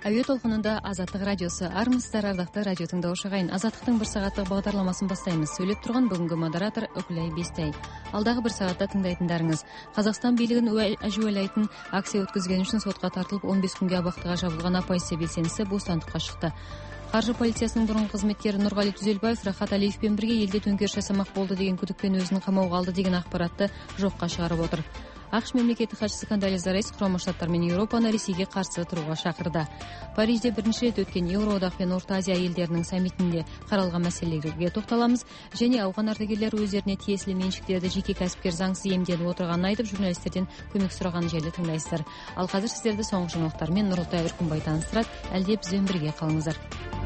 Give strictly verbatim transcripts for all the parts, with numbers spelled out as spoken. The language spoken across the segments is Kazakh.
Әуе толқынында Азаттық радиосы. Армысыздар, ардақты радио тыңдаушы ағайын. Азаттықтың бір сағаттық бағдарламасын бастаймыз. Сөйлеп тұрған бүгінгі модератор Үкілай Бестай. Алдағы бір сағатта тыңдайтындарыңыз: Қазақстан билігін әжуалайтын акция өткізген үшін сотқа тартылып он бес күнге абақтыға жабылған оппозиция белсендісі бостандыққа шықты. Қаржы полициясының бұрынғы қызметкері Нұрғали Түзелбаев Рахат Алиевпен бірге елде төңкеріс жасамақ болды деген күдікпен өзін қамауға алды деген ақпаратты жоққа шығарып отыр. ақш мемлекеттік хатшысы Кондолиза Райс Құрама Штаттар мен Еуропаны Ресейге қарсы тұруға шақырды. Парижде бірінші рет өткен Еуроодақ пен Орта Азия елдерінің саммитінде қаралған мәселелерге тоқталамыз, және ауған ардагерлері өздеріне тиесілі меншіктерді жеке кәсіпкер заңсыз иемденіп отырғанын айтып, журналистерден көмек сұраған жайлы тыңдайсыздар. Ал қазір сіздерді соңғы жаңалықтармен Нұртай Үркімбай таныстырады. Әлде бізбен бірге қалыңыздар.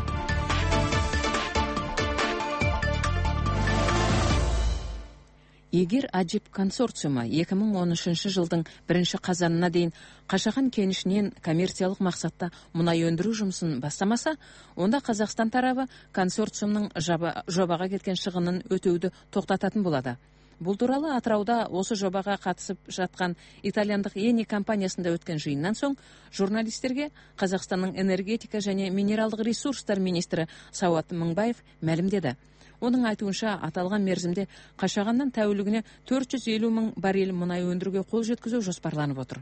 Егер Аджип консорциумы екі мың он үшінші жылдың бірінші қазанына дейін Қашаған кенішінен коммерциялық мақсатта мұнай өндіру жұмысын бастамаса, онда Қазақстан тарабы консорциумның жобаға кеткен шығынын өтеуді тоқтататын болады. Бұл туралы Атырауда осы жобаға қатысып жатқан итальяндық Ени компаниясында өткен жиыннан соң журналистерге Қазақстанның энергетика және минералдық ресурстар министрі Сауат Мыңбаев мәлімдеді. Оның айтуынша, аталған мерзімде Қашағаннан тәулігіне төрт жүз елу мың баррель мұнай өндіруге қол жеткізу жоспарланып отыр.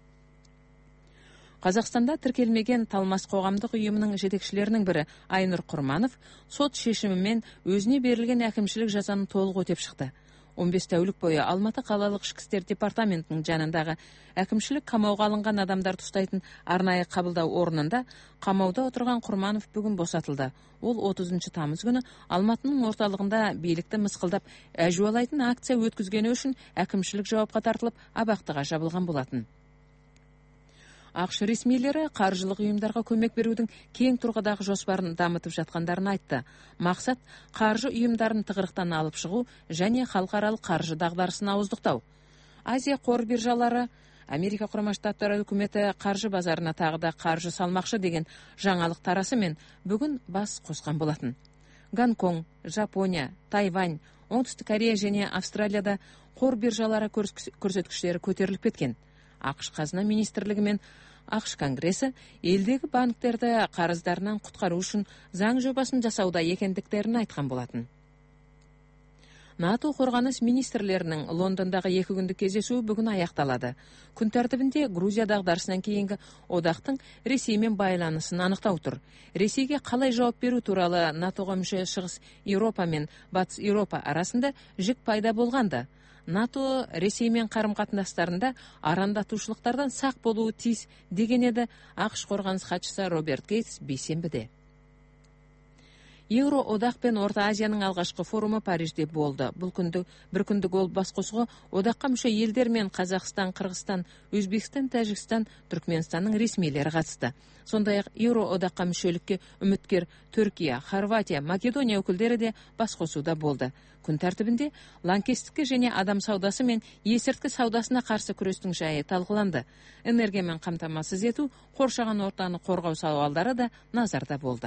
Қазақстанда тіркелмеген Талмас қоғамдық ұйымының жетекшілерінің бірі Айнұр Құрманов сот шешімімен өзіне берілген әкімшілік жазаны толық өтеп шықты. он бес тәулік бойы Алматы қалалық ішкі істер департаментінің жанындағы әкімшілік қамауға алынған адамдарды ұстайтын арнайы қабылдау орнында қамауда отырған Құрманов бүгін босатылды. Ол отызыншы тамыз күні Алматының орталығында билікті мысқылдап әжуалайтын акция өткізгені үшін әкімшілік жауапқа тартылып абақтыға жабылған болатын. ақш ресмилері қаржылық ұйымдарға көмек берудің кең тұрғыдағы жоспарын дамытып жатқандарын айтты. Мақсат қаржы ұйымдарын тығырықтан алып шығу және халықаралық қаржы дағдарысын ауыздықтау. Азия қор биржалары Америка Құрама Штаттары үкіметі қаржы базарына тағы да қаржы салмақшы деген жаңалық тарасымен бүгін бас қосқан болатын. Гонконг, Жапония, Тайвань, Оңтүстік Корея және Австралияда қор биржалары көрсеткіштері көтеріліп кеткен. ақш қазына министрлігі мен ақш конгресі елдегі банктерді қарыздарынан құтқару үшін заң жобасын жасауда екендіктерін айтқан болатын. НАТО қорғаныс министрлерінің Лондондағы екі күндік кездесуі бүгін аяқталады. Күн тәртібінде Грузия дағдарысынан кейінгі одақтың Ресеймен байланысын анықтау тұр. Ресейге қалай жауап беру туралы НАТОға мүше Шығыс Еуропа мен Батыс Еуропа арасында жік пайда болғанды. НАТО Ресеймен қарым-қатынастарында арандатушылықтардан сақ болуы тиіс деген еді ақш қорғаныс хатшысы Роберт Гейтс бейсенбіде. Еуроодақ пен Орта Азияның алғашқы форумы Парижде болды. Бұл күнді бір күндік ол басқосуға одаққа мүше елдер мен Қазақстан, Қырғызстан, Өзбекстан, Тәжікстан, Түркменстанның ресмилері қатысты. Сондай-ақ Еуроодаққа мүшелікке үміткер Түркия, Хорватия, Македония өкілдері де басқосуда болды. Күн тәртібінде лаңкестікке және адам саудасы мен есірткі саудасына қарсы күрестің жайы талқыланды. Энергиямен қамтамасыз ету, қоршаған ортаны қорғау сауалдары да назарда болды.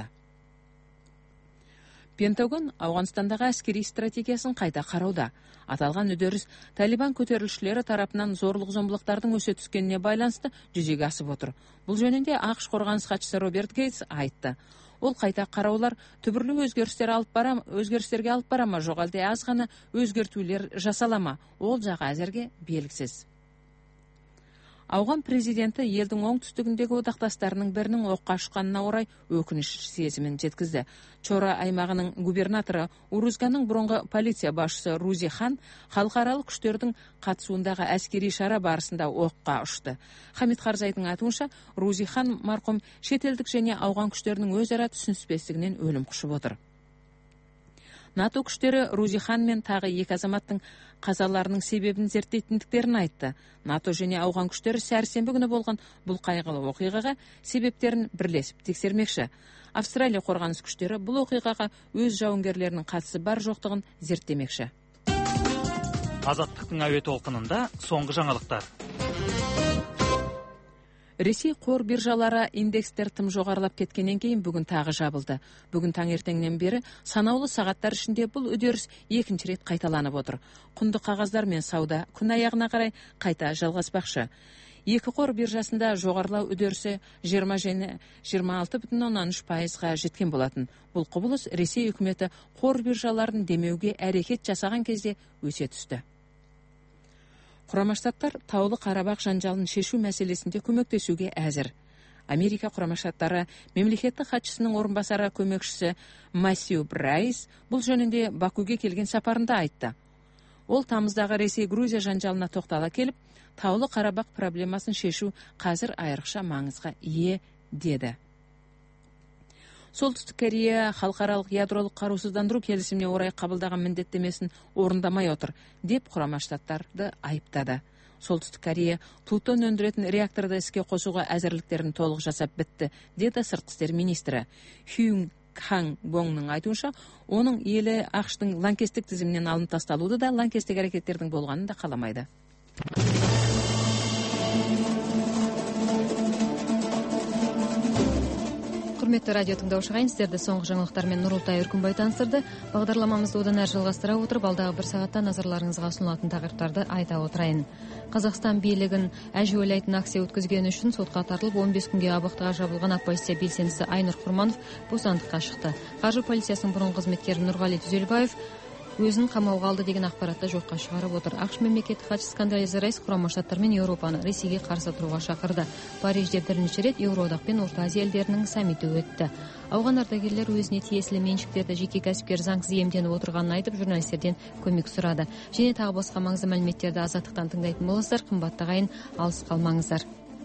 Пентагон Ауғанстандағы әскери стратегиясын қайта қарауда. Аталған үдеріс Талибан көтерілісшілері тарапынан зорлық зомбылықтардың өсе түскеніне байланысты жүзеге асып отыр. Бұл жөнінде ақш қорғаныс хатшысы Роберт Гейтс айтты. Ол қайта қараулар түбірлі өзгерістер алып барам, өзгерістерге алып барама, жоқ әлде аз ғана өзгертулер жасалама. Ол жағы әзірге белгісіз. Ауған президенті елдің оңтүстігіндегі одақтастарының бірінің оққа ұшқанына орай өкініш сезімін жеткізді. Чора аймағының губернаторы Урузганның бұрынғы полиция басшысы Рузи Хан халықаралық күштердің қатысуындағы әскери шара барысында оққа ұшты. Хамид Қарзайдың айтуынша, Рузи Хан марқұм шетелдік және ауған күштерінің өзара түсініспестігінен өлім құшып отыр. НАТО күштері Рузи Хан мен тағы екі азаматтың қазаларының себебін зерттейтіндіктерін айтты. НАТО және ауған күштері сәрсенбі күні болған бұл қайғылы оқиғаға себептерін бірлесіп тексермекші. Австралия қорғаныс күштері бұл оқиғаға өз жауынгерлерінің қатысы бар жоқтығын зерттемекші. Азаттықтың әуе толқынында соңғы жаңалықтар. Ресей қор биржалары индекстер тым жоғарылап кеткеннен кейін бүгін тағы жабылды. Бүгін таңертеңнен бері санаулы сағаттар ішінде бұл үдеріс екінші рет қайталанып отыр. Құнды қағаздар мен сауда күн аяғына қарай қайта жалғаспақшы. Екі қор биржасында жоғарылау үдерісі жиырма және жиырма алты бүтін оннан үш пайызға жеткен болатын. Бұл құбылыс Ресей үкіметі қор биржаларын демеуге әрекет жасаған кезде өсе түсті. Құрама Штаттар Таулы Қарабақ жанжалын шешу мәселесінде көмектесуге әзір. Америка Құрама Штаттары мемлекеттік хатшысының орынбасары көмекшісі Масью Брайс бұл жөнінде Бакуге келген сапарында айтты. Ол тамыздағы Ресей-Грузия жанжалына тоқтала келіп, Таулы Қарабақ проблемасын шешу қазір айрықша маңызға ие деді. Солтүстік Корея халықаралық ядролық қарусыздандыру келісіміне орай қабылдаған міндеттемесін орындамай отыр, деп Құрама Штаттарды айыптады. Солтүстік Корея плутон өндіретін реакторды іске қосуға әзірліктерін толық жасап бітті, деді сыртқы істер министрі. Хюн Хан Боңның айтуынша, оның елі ақштың лаңкестік тізімінен алынып тасталуды да лаңкестік әрекеттердің болғанын да қаламайды. Құрметті радио тыңдаушылар, сіздерді соңғы жаңалықтармен Нұрылтай Үркімбай таныстырды. Бағдарламамызды одан әрі жалғастыра отырып, алдағы бір сағатта назарларыңызға ұсынылатын тақырыптарды айта отырайын. Қазақстан билігін әжі ойлайтын акция өткізгені үшін сотқа тартылып он бес күнге абақтыға жабылған оппозиция белсендісі Айнұр Құрманов бостандыққа шықты. Қаржы полициясының бұрынғы қызметкері Нұрғали Түзелбаев өзін қамауға алды деген ақпаратты жоққа шығарып отыр. ақш мемлекеттік хатшысы Кондолиза Райс Құрама Штаттар мен Еуропаны Ресейге қарсы тұруға шақырды. Парижде бірінші рет Еуроодақ пен Орта Азия елдерінің саммиті өтті. Ауған ардагерлер өзіне тиесілі меншіктерді жеке кәсіпкер заңсыз иемденіп отырғанын айтып, журналистерден көмек сұрады. Және тағы басқа маңызды мәліметтерді азаттықтан тыңдайтын болыңыздар. Қымбатты ағайын, алыс қалмаңыздар.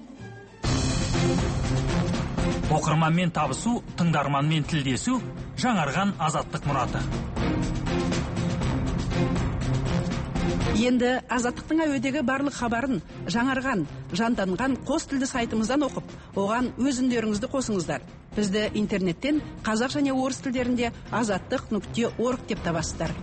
Оқырманмен табысу, тыңдарманмен тілдесу, жаңарған азаттық мұраты. Енді азаттықтың әуедегі барлық хабарын жаңарған, жанданған қос тілді сайтымыздан оқып, оған өз үндеріңізді қосыңыздар. Бізді интернеттен қазақ және орыс тілдерінде азаттық нүкте орг деп табасыздар.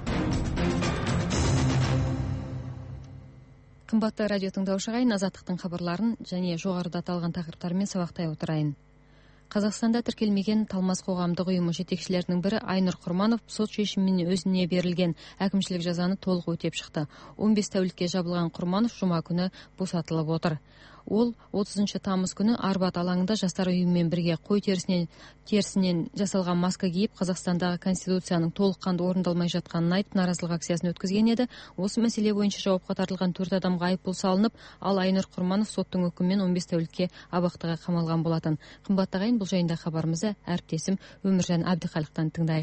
Қымбатты радио тыңдаушылар, азаттықтың хабарларын және жоғарыда аталған тақырыптармен сабақтай отырайын. Қазақстанда тіркелмеген Талмас қоғамдық ұйымы жетекшілерінің бірі Айнұр Құрманов сот шешімімен өзіне берілген әкімшілік жазаны толық өтеп шықты. он бес тәулікке жабылған Құрманов жұма күні босатылып отыр. Ол отызыншы тамыз күні Арбат алаңында жастар ұйымымен бірге қой терісінен, терісінен жасалған маска киіп, Қазақстандағы конституцияның толыққанды орындалмай жатқанын айтып, наразылық акциясын өткізген еді. Осы мәселе бойынша жауапқа тартылған төрт адамға айыппұл салынып, ал Айнұр Құрманов соттың үкімімен он бес тәулікке абақтыға қамалған болатын. Қымбатты ағайын, бұл жайында хабарымызды әріптесім Өміржан Әбдіхалықтан тыңдайық.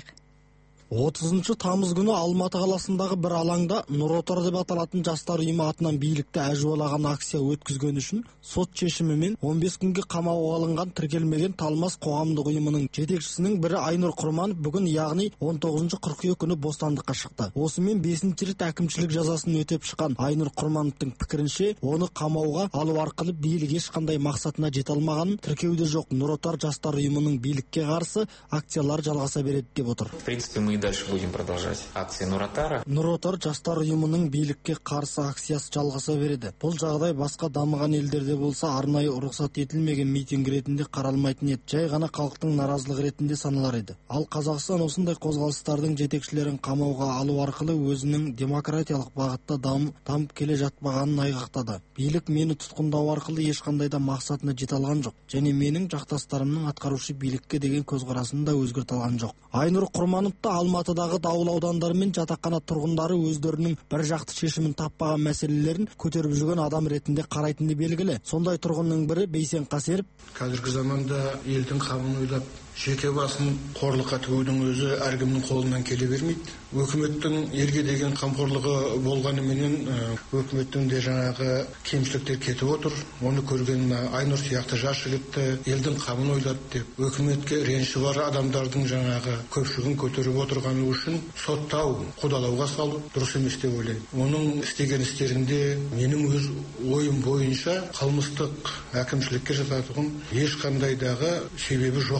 отызыншы тамыз күні Алматы қаласындағы бір алаңда Нұр Отар деп аталатын жастар ұйымы атынан билікті әжуалаған акция өткізген үшін сот шешімімен он бес күнге қамауға алынған тіркелмеген Талмас қоғамдық ұйымының жетекшісінің бірі Айнұр Құрманов бүгін, яғни он тоғызыншы қыркүйек күні бостандыққа шықты. Осымен бесінші рет әкімшілік жазасын өтеп шыққан Айнұр Құрмановтың пікірінше, оны қамауға алу арқылы билік ешқандай мақсатына жете алмағанын, тіркеуде жоқ Нұр Отар жастар ұйымының билікке қарсы акциялар жалғаса береді деп отыр. В принципе, мы и дальше будем продолжать акции Нұр Отара. Нұр Отар жастар ұйымының билікке қарсы акциясы жалғаса береді. Бұл жағдай басқа дамыған елдерде болса арнайы рұқсат етілмеген митинг ретінде қаралмайтын еді, жай ғана халықтың наразылығы ретінде саналар еді. Ал Қазақстан осындай қозғалыстардың жетекшілерін қамауға алу арқылы өзінің демократиялық бағытта дамып келе жатпағанын айғақтады. Билік мені тұтқындау арқылы ешқандай да мақсатына жете алған жоқ, және менің жақтастарымның атқарушы билікке деген көзқарасын да өзгерте алған жоқ. Айнұр Құрмановты Алматыдағы даулы аудандары мен жатақхана тұрғындары өздерінің бір жақты шешімін таппаған мәселелерін көтеріп жүрген адам ретінде қарайтыны белгілі. Сондай тұрғынның бірі Бейсен Қасеріп: қазіргі заманда елдің қамын ойлап, жеке басын қорлыққа тігудің өзі әркімнің қолынан келе бермейді. Өкіметтің елге деген қамқорлығы болғаныменен өкіметтің де жаңағы кемшіліктер кетіп отыр. Оны көрген Айнұр сияқты жас жігітті елдің қамын ойлады деп, өкіметке реніші бар адамдардың жаңағы көпшілігін көтеріп отырғаны үшін соттау, қудалауға салу дұрыс емес деп ойлаймын. Оның істеген істерінде менің өз ойым бойынша қылмыстық әкімшілікке жататұғын ешқандайдағы себебі жоқ.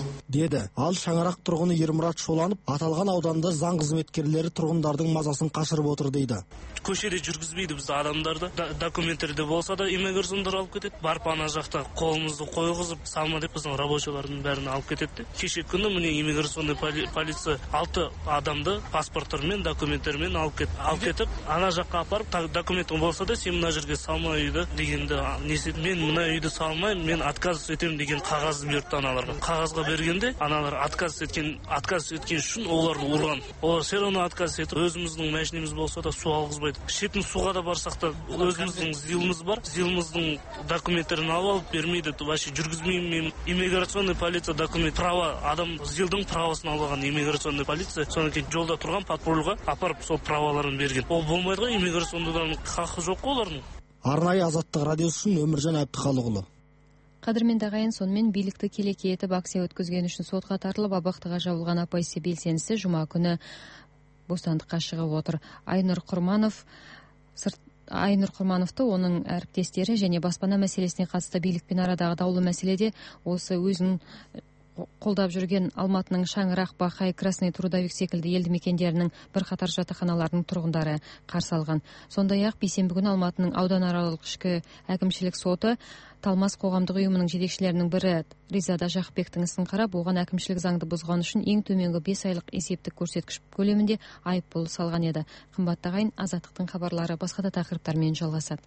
деді. Ал Шаңарақ тұрғыны Ермұрат Шоланып аталған ауданда заң қызметкерлері тұрғындардың мазасын қашырып отыр дейді. Көшеде жүргізбейді бізді адамдарды. Документтерде болса да иммиграциондар алып кетеді. Барып ана жақта қолымызды қойғызып салма деп біздің рабочылардың бәрін алып кетеді. Кеше күні міне иммиграционный полиция алты адамды паспорттармен, документтермен алып кетіп, алып кетіп, ана жаққа апарып, документің болса да сен мына жерге салма үйді дегенде, мен мына үйді салмаймын, мен отказ етемін деген қағазды берді аналарға. Қағазға бергенде аналар отказ еткен, отказ еткен үшін оларды ұрған. Олар все равно отказ етіп, өзіміздің машинеміз болса да су алғызбайды. Ішетін суға да барсақ та өзіміздің зиліміз бар. Зиліміздің документтерін алып алып бермейді. Вообще жүргізмеймін. Иммиграционный полиция документ, право, адам зилдің правосын алған иммиграционный полиция. Содан кейін жолда тұрған патрульға апарып сол праволарын берген. Ол болмайды ғой, иммиграционныйдың хақы жоқ олардың. Арнайы Азаттық радиосы үшін Өміржан Әбдіхалықұлы. Қадірменді ағайын, сонымен билікті келеке етіп акция өткізген үшін сотқа тартылып абақтыға жабылған апайсы белсендісі жұма күні бостандыққа шығып отыр. Айнұр Құрманов сырт Айнұр Құрмановты оның әріптестері және баспана мәселесіне қатысты билікпен арадағы даулы мәселеде осы өзін қолдап жүрген Алматының Шаңырақ, Бақай, Красный Трудовик секілді елді мекендерінің бірқатар жатақханаларының тұрғындары қарсы алған. Сондай-ақ бейсенбі күні Алматының ауданаралық ішкі әкімшілік соты Талмас қоғамдық ұйымының жетекшілерінің бірі Ризада Жақыпбектің ісін қарап, оған әкімшілік заңды бұзған үшін ең төменгі бес айлық есептік көрсеткіш көлемінде айыппұл салған еді. Қымбатты ағайын, Азаттықтың хабарлары басқа да тақырыптармен жалғасады.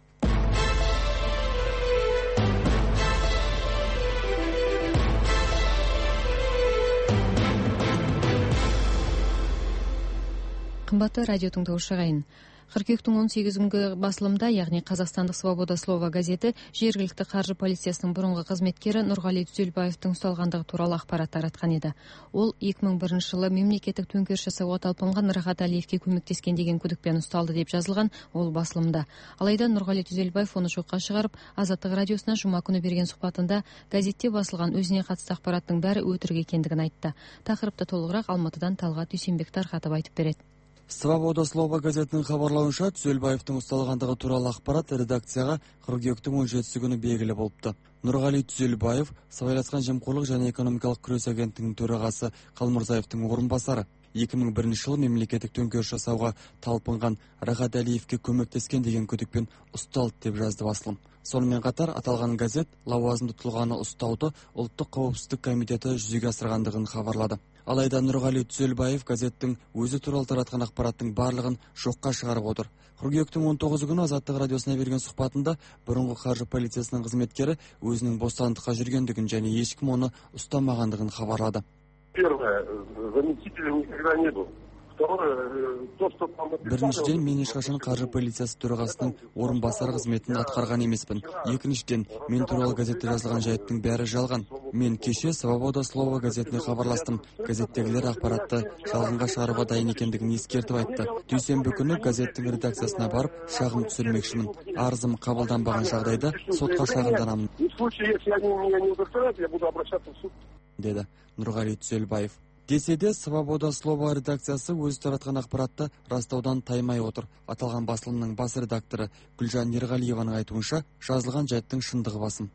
Қымбатты радио тыңдаушы ағайын, қыркүйектің он сегізі күнгі басылымда, яғни Қазақстандық Свобода Слова газеті жергілікті қаржы полициясының бұрынғы қызметкері Нұрғали Түзелбаевтың ұсталғандығы туралы ақпарат таратқан еді. Ол екі мың бірінші жылы мемлекеттік төңкеріс жасауға талпынған Рахат Әлиевке көмектескен деген күдікпен ұсталды деп жазылған ол басылымда. Алайда Нұрғали Түзелбаев оны жоққа шығарып, Азаттық радиосына жұма күні берген сұхбатында газетте басылған өзіне қатысты ақпараттың бәрі өтірік екендігін айтты. Тақырыпты толығырақ Алматыдан Талғат Дүйсенбек тарқатып айтып береді. Свобода Слова газетінің хабарлауынша, Түзелбаевтың ұсталғандығы туралы ақпарат редакцияға қыркүйектің он жетісі күні белгілі болыпты. Нұрғали Түзелбаев сыбайласқан жемқорлық және экономикалық күрес агенттігінің төрағасы Қалмұрзаевтың орынбасары. екі мың бірінші жылы мемлекеттік төңкеріс жасауға талпынған Рахат Әлиевке көмектескен деген күдікпен ұсталды деп жазды басылым. Сонымен қатар аталған газет лауазымды тұлғаны ұстауды ұлттық қауіпсіздік комитеті жүзеге асырғандығын хабарлады. Алайда Нұрғали Түзелбаев газеттің өзі туралы таратқан ақпараттың барлығын жоққа шығарып отыр. Қыркүйектің он тоғызы күні Азаттық радиосына берген сұхбатында бұрынғы қаржы полициясының қызметкері өзінің бостандыққа жүргендігін және ешкім оны ұстамағандығын хабарлады. Первое, заместителем никогда не был. Біріншіден, мен ешқашан қаржы полициясы төрағасының орынбасары қызметін атқарған емеспін. Екіншіден, мен туралы газетте жазылған жайттың бәрі жалған. Мен кеше Свобода Слова газетіне хабарластым. Газеттегілер ақпаратты жалғанға шығаруға дайын екендігін ескертіп айтты. Дүйсенбі күні газеттің редакциясына барып шағым түсірмекшімін. Арызым қабылданбаған жағдайда сотқа шағымданамын, деді Нұрғали Түзелбаев. Десе де, Свобода Слова редакциясы өзі таратқан ақпаратты растаудан таймай отыр. Аталған басылымның бас редакторы Гүлжан Ерғалиеваның айтуынша, жазылған жайттың шындығы басым.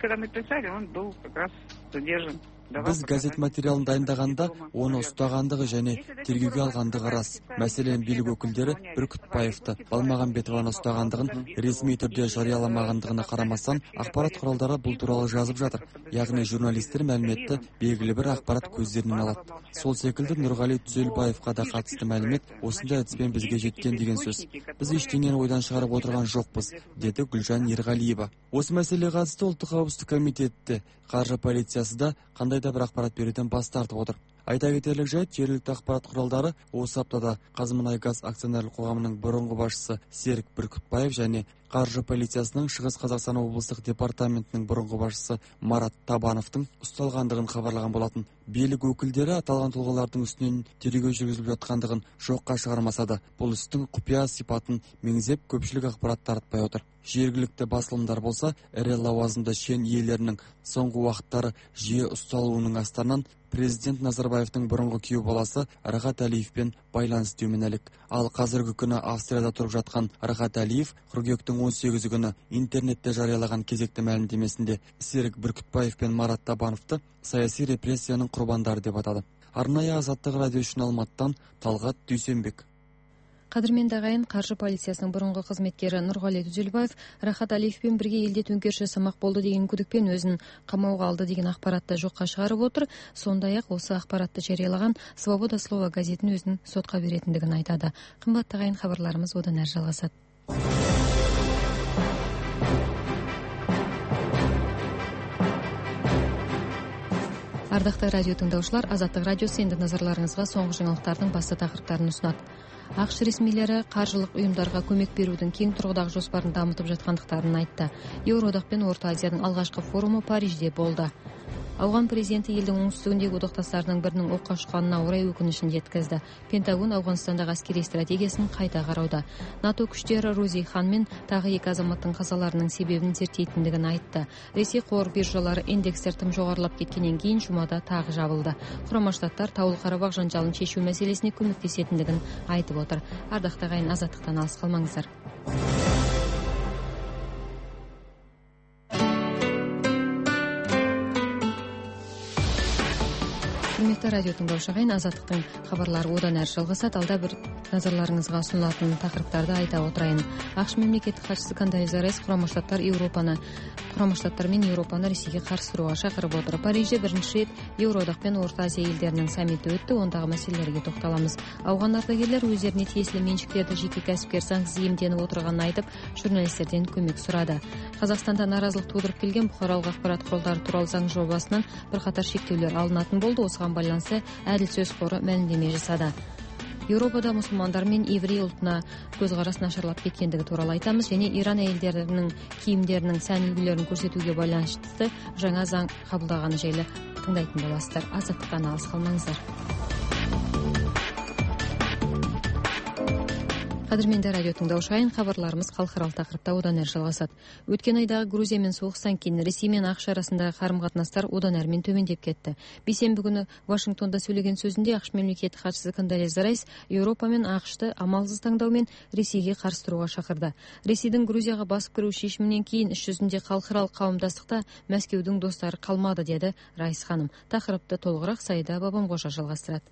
Біз газет материалын дайындағанда оны ұстағандығы және тергеуге алғандығы рас. Мәселен, билік өкілдері Бүркітбаевты, Балмағамбетованы ұстағандығын ресми түрде жарияламағандығына қарамастан, ақпарат құралдары бұл туралы жазып жатыр. Яғни журналистер мәліметті белгілі бір ақпарат көздерінен алады. Сол секілді Нұрғали Түзелбаевқа да қатысты мәлімет осындай әдіспен бізге жеткен деген сөз. Біз ештеңені ойдан шығарып отырған жоқпыз, деді Гүлжан Ерғалиева. Осы мәселеге қатысты ұлттық қауіпсіздік комитеті қаржы полициясы да қандай да бір ақпарат беруден бас тартып отыр. Айта кетерлік жайт, жергілікті ақпарат құралдары осы аптада Қазмұнайгаз акционерлік қоғамының бұрынғы басшысы Серік Бүркітбаев және қаржы полициясының Шығыс Қазақстан облыстық департаментінің бұрынғы басшысы Марат Табановтың ұсталғандығын хабарлаған болатын. Билік өкілдері аталған тұлғалардың үстінен тергеу жүргізіліп жатқандығын жоққа шығармаса да, бұл істің құпия сипатын меңзеп көпшілік ақпарат таратпай отыр. Жергілікті басылымдар болса, ірі лауазымды шен иелерінің соңғы уақыттары жиі ұсталуының астарынан президент Назарбаевтың бұрынғы күйеу баласы Рахат Әлиевпен байланыс деумен әлек. Ал қазіргі күні Австрияда тұрып жатқан Рахат Әлиев қыркүйектің он сегізі күні интернетте жариялаған кезекті мәлімдемесінде Серік Бүркітбаев пен Марат Табановты саяси репрессияның құрбандары деп атады. Арнайы Азаттық радио үшін Алматыдан Талғат Дүйсенбек. Қадірменді ағайын, қаржы полициясының бұрынғы қызметкері Нұрғали Түзелбаев Рахат Алиевпен бірге елде төңкеріс жасамақ болды деген күдікпен өзін қамауға алды деген ақпаратты жоққа шығарып отыр. Сондай-ақ осы ақпаратты жариялаған Свобода слова газетін өзінің сотқа беретіндігін айтады. Қымбатты ағайын, хабарларымыз одан әрі жалғасады. Ардақты радио тыңдаушылар, Азаттық радиосы енді назарларыңызға соңғы жаңалықтардың басты тақырыптарын ұсынады. ақш ресмилері қаржылық ұйымдарға көмек берудің кең тұрғыдағы жоспарын дамытып жатқандықтарын айтты. Еуроодақ пен Орта Азияның алғашқы форумы Парижде болды. Ауған президенті елдің оңтүстігіндегі одақтастарының бірінің оққа ұшқанына орай өкінішін жеткізді. Пентагон Ауғанстандағы әскери стратегиясын қайта қарауда. НАТО күштері Рози Хан мен тағы екі азаматтың қазаларының себебін зерттейтіндігін айтты. Ресей қор биржалары индекстер тым жоғарылап кеткеннен кейін жұмада тағы жабылды. Құрама Штаттар Таулы Қарабақ жанжалын шешу мәселесіне көмектесетіндігін айтып отыр. Ардақты ағайын, азаттықтан алыс қалмаңыздар. Құрметті радио тыңдаушы ағайын, азаттықтың хабарлары одан әрі жалғасады. Алда бір назарларыңызға ұсынылатын тақырыптарды айта отырайын. ақш мемлекеттік хатшысы Кондолиза Райс Құрама Штаттар Еуропаны Құрама Штаттар мен Еуропаны Ресейге қарсы тұруға шақырып отыр. Парижде бірінші рет Еуроодақ пен Орта Азия елдерінің саммиті өтті. Ондағы мәселелерге тоқталамыз. Ауған ардагерлер өздеріне тиесілі меншіктерді жеке кәсіпкер заңсыз иемденіп отырғанын айтып, журналистерден көмек сұрады. Қазақстанда наразылық тудырып келген бұқаралық ақпарат құралдары туралы заң жобасынан бірқатар шектеулер алынатын болды. Осыған байланысты әділ сөз қоры мәлімдеме жасады. Еуропада мұсылмандар мен еврей ұлтына көзқарас нашарлап кеткендігі туралы айтамыз, және Иран әйелдерінің киімдерінің сән үлгілерін көрсетуге байланысты жаңа заң қабылдағаны жайлы тыңдайтын боласыздар. Азаттықтан алыс қалмаңыздар. Қадірменді радио тыңдаушы ағайын, хабарларымыз халықаралық тақырыпта одан әрі жалғасады. Өткен айдағы Грузиямен соғыстан кейін Ресей мен ақш арасындағы қарым-қатынастар одан әрмен төмендеп кетті. Бейсенбі күні Вашингтонда сөйлеген сөзінде ақш мемлекеттік хатшысы Кондолиза Райс Еуропа мен ақшты амалсыз таңдаумен Ресейге қарсы тұруға шақырды. Ресейдің Грузияға басып кіру шешімінен кейін іс жүзінде халықаралық қауымдастықта Мәскеудің достары қалмады, деді Райс ханым. Тақырыпты толығырақ Саида Бабамқожа жалғастырады.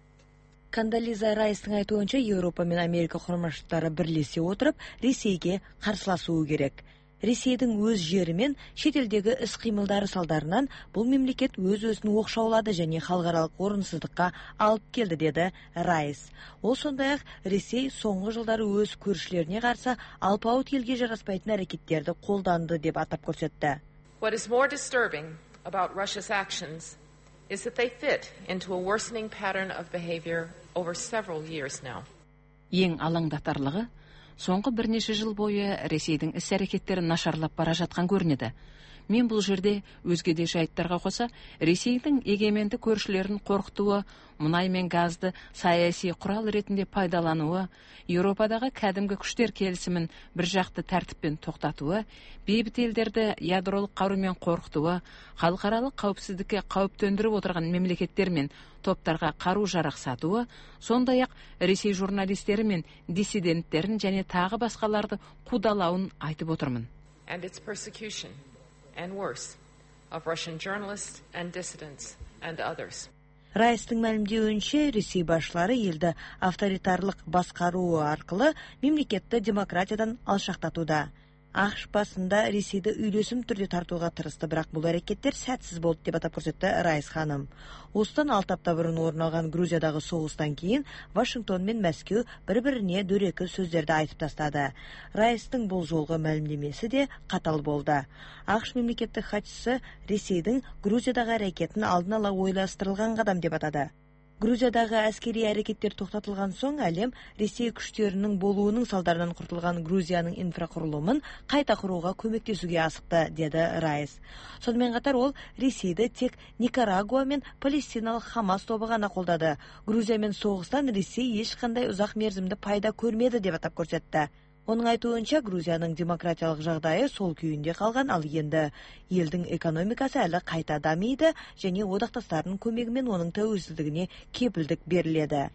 Кондолиза Райстың айтуынша, Еуропа мен Америка Құрама Штаттары бірлесе отырып, Ресейге қарсыласуы керек. Ресейдің өз жері мен шетелдегі іс-қимылдары салдарынан бұл мемлекет өз-өзін оқшаулады және халықаралық орынсыздыққа алып келді, деді Райс. Ол сондай-ақ Ресей соңғы жылдары өз көршілеріне қарсы алпауыт елге жараспайтын әрекеттерді қолданды деп атап көрсетті. What is more disturbing about Russia's actions is that they fit into a worsening pattern of behavior over several years now. Ең алаңдатарлығы, соңғы бірнеше жыл бойы Ресейдің іс-әрекеттері нашарлап бара жатқан көрінеді. Мен бұл жерде өзге де жайттарға қоса, Ресейдің егеменді көршілерін қорқытуы, мұнай мен газды саяси құрал ретінде пайдалануы, Еуропадағы кәдімгі күштер келісімін бір жақты тәртіппен тоқтатуы, бейбіт елдерді ядролық қарумен қорқытуы, халықаралық қауіпсіздікке қауіп төндіріп отырған мемлекеттер мен топтарға қару жарақ сатуы, сондай-ақ Ресей журналистері мен диссиденттерін және тағы басқаларды қудалауын айтып отырмын. And its persecution and worse of Russian journalists and dissidents and others. Райстың мәлімдеуінше, Ресей басшылары елді авторитарлық басқаруы арқылы мемлекетті демократиядан алшақтатуда. ақш басында Ресейді үйлесім түрде тартуға тырысты, бірақ бұл әрекеттер сәтсіз болды деп атап көрсетті Райс ханым. Осыдан алты апта бұрын орын алған Грузиядағы соғыстан кейін Вашингтон мен Мәскеу бір-біріне дөрекі сөздерді айтып тастады. Райстың бұл жолғы мәлімдемесі де қатал болды. ақш мемлекеттік хатшысы Ресейдің Грузиядағы әрекетін алдын ала ойластырылған қадам деп атады. Грузиядағы әскери әрекеттер тоқтатылған соң, әлем Ресей күштерінің болуының салдарынан құртылған Грузияның инфрақұрылымын қайта құруға көмектесуге асықты, деді Райс. Сонымен қатар ол Ресейді тек Никарагуа мен палестиналық Хамас тобы ғана қолдады. Грузиямен соғыстан Ресей ешқандай ұзақ мерзімді пайда көрмеді деп атап көрсетті. Оның айтуынша, Грузияның демократиялық жағдайы сол күйінде қалған, ал енді елдің экономикасы әлі қайта дамиды және одақтастарының көмегімен оның тәуелсіздігіне кепілдік беріледі.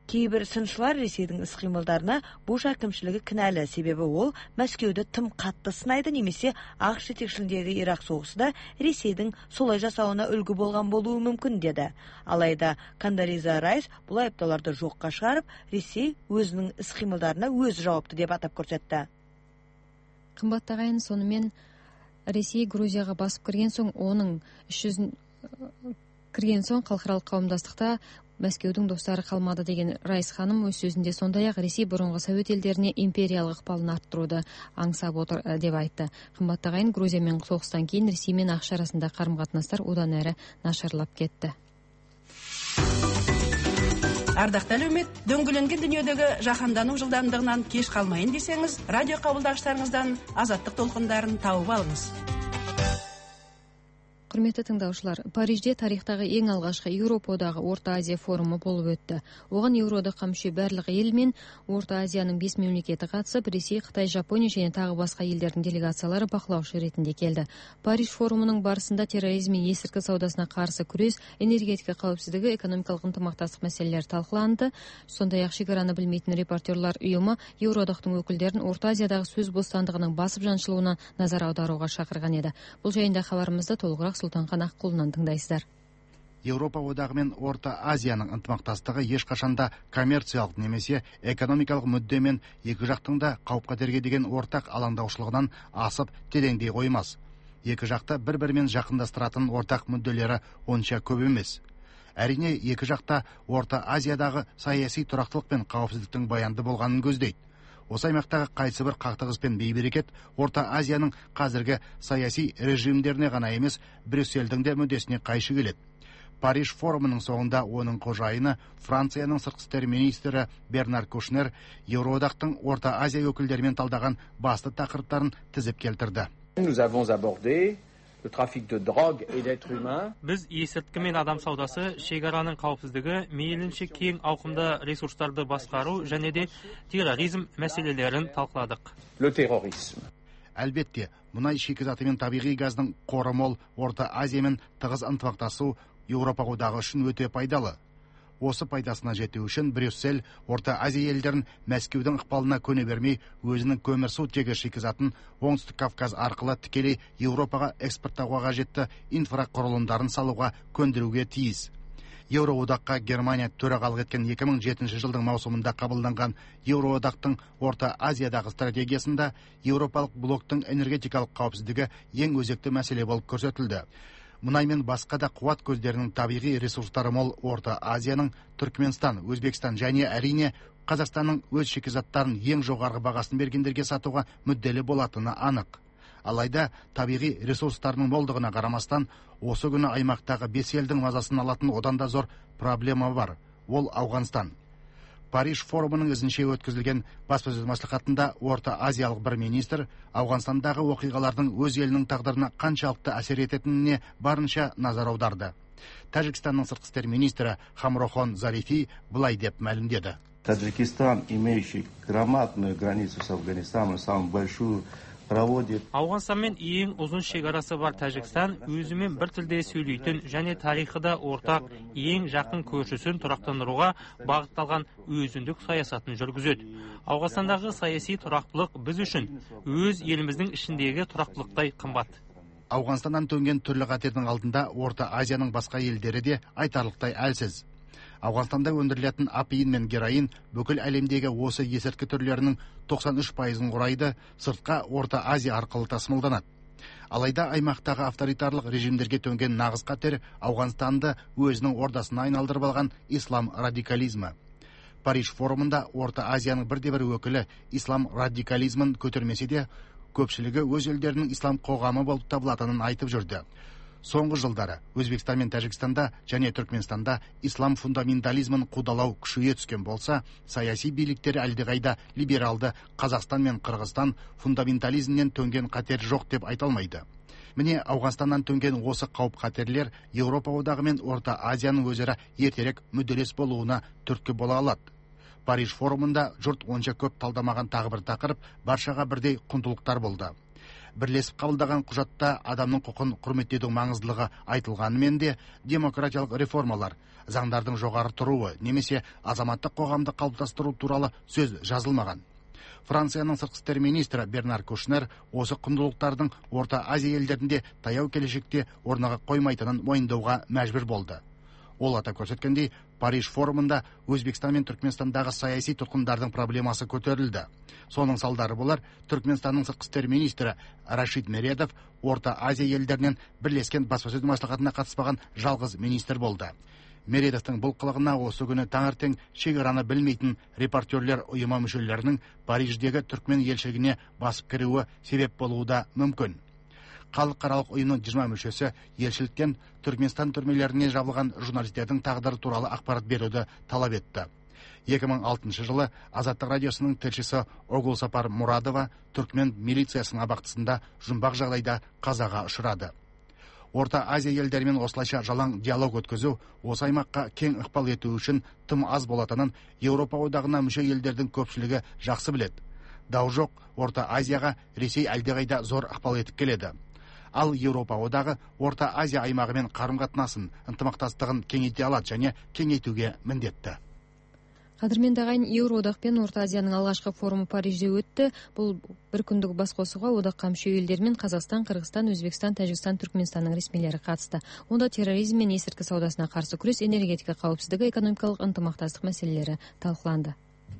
Кейбір сыншылар Ресейдің іс-қимылдарына Буш әкімшілігі кінәлі, себебі ол Мәскеуді тым қатты сынайды, немесе ақш жетекшілігіндегі Ирак соғысында Ресейдің солай жасауына үлгі болған болуы мүмкін деді. Алайда Кондолиза Райс бұл айыптауларды жоққа шығарып, Ресей өзінің іс-қимылдарына өзі жауапты деп атап көрсетті. Қымбатты ағайын, сонымен Ресей Грузияға басып кірген соң, оның іс жүзін кірген соң халықаралық қауымдастықта Мәскеудің достары қалмады деген Райс ханым өз сөзінде сондай-ақ Ресей бұрынғы Совет елдеріне империялық ықпалын арттыруды аңсап отыр деп айтты. Қымбатты ағайын, Грузиямен соғыстан кейін Ресей мен ақш арасында қарым-қатынастар одан әрі нашарлап кетті. Ардақты әлеумет, дөңгеленген дүниедегі жаһандану жылдамдығынан кеш қалмайын десеңіз, радио қабылдағыштарыңыздан азаттық толқындарын тауып алыңыз. Құрметті тыңдаушылар, Парижде тарихтағы ең алғашқы Еуропа одағы Орта Азия форумы болып өтті. Оған Еуроодаққа мүше барлық ел мен Орта Азияның бес мемлекеті қатысып, Ресей, Қытай, Жапония және тағы басқа елдердің делегациялары бақылаушы ретінде келді. Париж форумының барысында терроризм мен есірткі саудасына қарсы күрес, энергетика қауіпсіздігі, экономикалық ынтымақтастық мәселелері талқыланды. Сондай-ақ шекараны білмейтін репортерлар ұйымы Еуроодақтың өкілдерін Орта Азиядағы сөз бостандығының басып жаншылуына назар аударуға шақырған еді. Бұл жайында хабарымызды толығырақ Сұлтанхан Аққұлынан тыңдайсыздар. Еуропа одағы мен Орта Азияның ынтымақтастығы ешқашанда коммерциялық немесе экономикалық мүддемен екі жақтың да қауіп-қатерге деген ортақ алаңдаушылығынан асып тереңдей қоймас. Екі жақты бір-бірімен жақындастыратын ортақ мүдделері онша көп емес. Әрине, екі жақта Орта Азиядағы саяси тұрақтылық пен қауіпсіздіктің баянды болғанын көздейді. Осы аймақтағы қайсы бір қақтығыс пен бейберекет Орта Азияның қазіргі саяси режимдеріне ғана емес, Брюссельдің де мүддесіне қайшы келеді. Париж форумының соңында оның қожайыны Францияның сыртқы істер министрі Бернар Кушнер Еуроодақтың Орта Азия өкілдерімен талдаған басты тақырыптарын тізіп келтірді. Біз есірткі мен адам саудасы, шекараның қауіпсіздігі, мейлінше кең ауқымда ресурстарды басқару және де терроризм мәселелерін талқыладық. Әлбетте, мұнай шикізаты мен табиғи газдың қоры мол Орта Азиямен тығыз ынтымақтасу Еуропа одағы үшін өте пайдалы. Осы пайдасына жету үшін Брюссель Орта Азия елдерін Мәскеудің ықпалына көне бермей, өзінің көмірсутегі шикізатын Оңтүстік Кавказ арқылы тікелей Еуропаға экспорттауға қажетті инфрақұрылымдарын салуға көндіруге тиіс. Еуроодаққа Германия төрағалық еткен екі мың жетінші жылдың маусымында қабылданған Еуроодақтың Орта Азиядағы стратегиясында Еуропалық блоктың энергетикалық қауіпсіздігі ең өзекті мәселе болып көрсетілді. Мұнай мен басқа да қуат көздерінің табиғи ресурстары мол Орта Азияның Түркменстан, Өзбекстан және әрине Қазақстанның өз шикізаттарын ең жоғарғы бағасын бергендерге сатуға мүдделі болатыны анық. Алайда табиғи ресурстарының молдығына қарамастан, осы күні аймақтағы бес елдің мазасын алатын одан да зор проблема бар. Ол Ауғанстан. Париж форумының ізінше өткізілген баспасөз мәслихатында Орта Азиялық бір министр Ауғанстандағы оқиғалардың өз елінің тағдырына қаншалықты әсер ететініне барынша назар аударды. Тәжікстанның сыртқы істер министрі Хамрохон Зарифи былай деп мәлімдеді. Таджикистан, имеющий громадную границу с Афганистаном, самую большую, проводит. Ауғанстанмен ең ұзын шекарасы бар Тәжікстан өзімен бір тілде сөйлейтін және тарихыда ортақ ең жақын көршісін тұрақтандыруға бағытталған өзіндік саясатын жүргізеді. Ауғанстандағы саяси тұрақтылық біз үшін өз еліміздің ішіндегі тұрақтылықтай қымбат. Ауғанстаннан төнген түрлі қатердің алдында Орта Азияның басқа елдері де айтарлықтай әлсіз. Ауғанстанда өндірілетін апиын мен героин бүкіл әлемдегі осы есірткі түрлерінің тоқсан үш пайызын құрайды, сыртқа Орта Азия арқылы тасымалданады. Алайда аймақтағы авторитарлық режимдерге төнген нағыз қатер Ауғанстанды өзінің ордасына айналдырып алған ислам радикализмі. Париж форумында Орта Азияның бірде-бір өкілі ислам радикализмін көтермесе де, көпшілігі өз елдерінің ислам қоғамы болып табылатынын айтып жүрді. Соңғы жылдары Өзбекстан мен Тәжікстанда және Түркменстанда ислам фундаментализмін қудалау күшейе түскен болса, саяси биліктері әлдеқайда либералды Қазақстан мен Қырғызстан фундаментализмнен төнген қатер жоқ деп айта алмайды. Міне, Ауғанстаннан төнген осы қауіп-қатерлер Еуропа одағы мен Орта Азияның өзара ертерек мүдделес болуына түрткі бола алады. Париж форумында жұрт онша көп талдамаған тағы бір тақырып баршаға бірдей құндылықтар болды. бірлесіп қабылдаған құжатта адамның құқын құрметтеудің маңыздылығы айтылғанымен де демократиялық реформалар, заңдардың жоғары тұруы немесе азаматтық қоғамды қалыптастыру туралы сөз жазылмаған. Францияның сыртқы істер министрі Бернар Кушнер осы құндылықтардың Орта Азия елдерінде таяу келешекте орныға қоймайтынын мойындауға мәжбүр болды. Ол атап көрсеткендей, Париж форумында Өзбекстан мен Түркменстандағы саяси тұтқындардың проблемасы көтерілді. Соның салдары болар, Түркменстанның сыртқы істер министрі Рашид Мередов Орта Азия елдерінен бірлескен баспасөз мәслихатына қатыспаған жалғыз министр болды. Мередовтың бұл қылығына осы күні таңертең шекараны білмейтін репортерлер ұйымы мүшелерінің Париждегі түркмен елшілігіне басып кіруі себеп болуы да мүмкін. Халықаралық ұйымның жиырма мүшесі елшіліктен Түркменстан түрмелеріне жабылған журналистердің тағдыры туралы ақпарат беруді талап етті. екі мың алтыншы жылы Азаттық радиосының тілшісі Огул Сапар Мурадова түркмен милициясының абақтысында жұмбақ жағдайда қазаға ұшырады. Орта Азия елдерімен осылайша жалаң диалог өткізу осы аймаққа кең ықпал ету үшін тым аз болатынын Еуропа одағына мүше елдердің көпшілігі жақсы біледі. Дау жоқ, Орта Азияға Ресей әлдеқайда зор ықпал етіп келеді. Ал Еуропа одағы Орта Азия аймағымен қарым-қатынасын, ынтымақтастығын кеңейте алады және кеңейтуге міндетті. Қадірменді ағайын, Еуроодақ пен Орта Азияның алғашқы форумы Парижде өтті. Бұл бір күндік басқосуға одаққа мүше елдермен Қазақстан, Қырғызстан, Өзбекстан, Тәжікстан, Түркменстанның ресмилері қатысты. Онда терроризм мен есірткі саудасына қарсы күрес, энергетика қауіпсіздігі, экономикалық ынтымақтастық мәселелері талқыланды.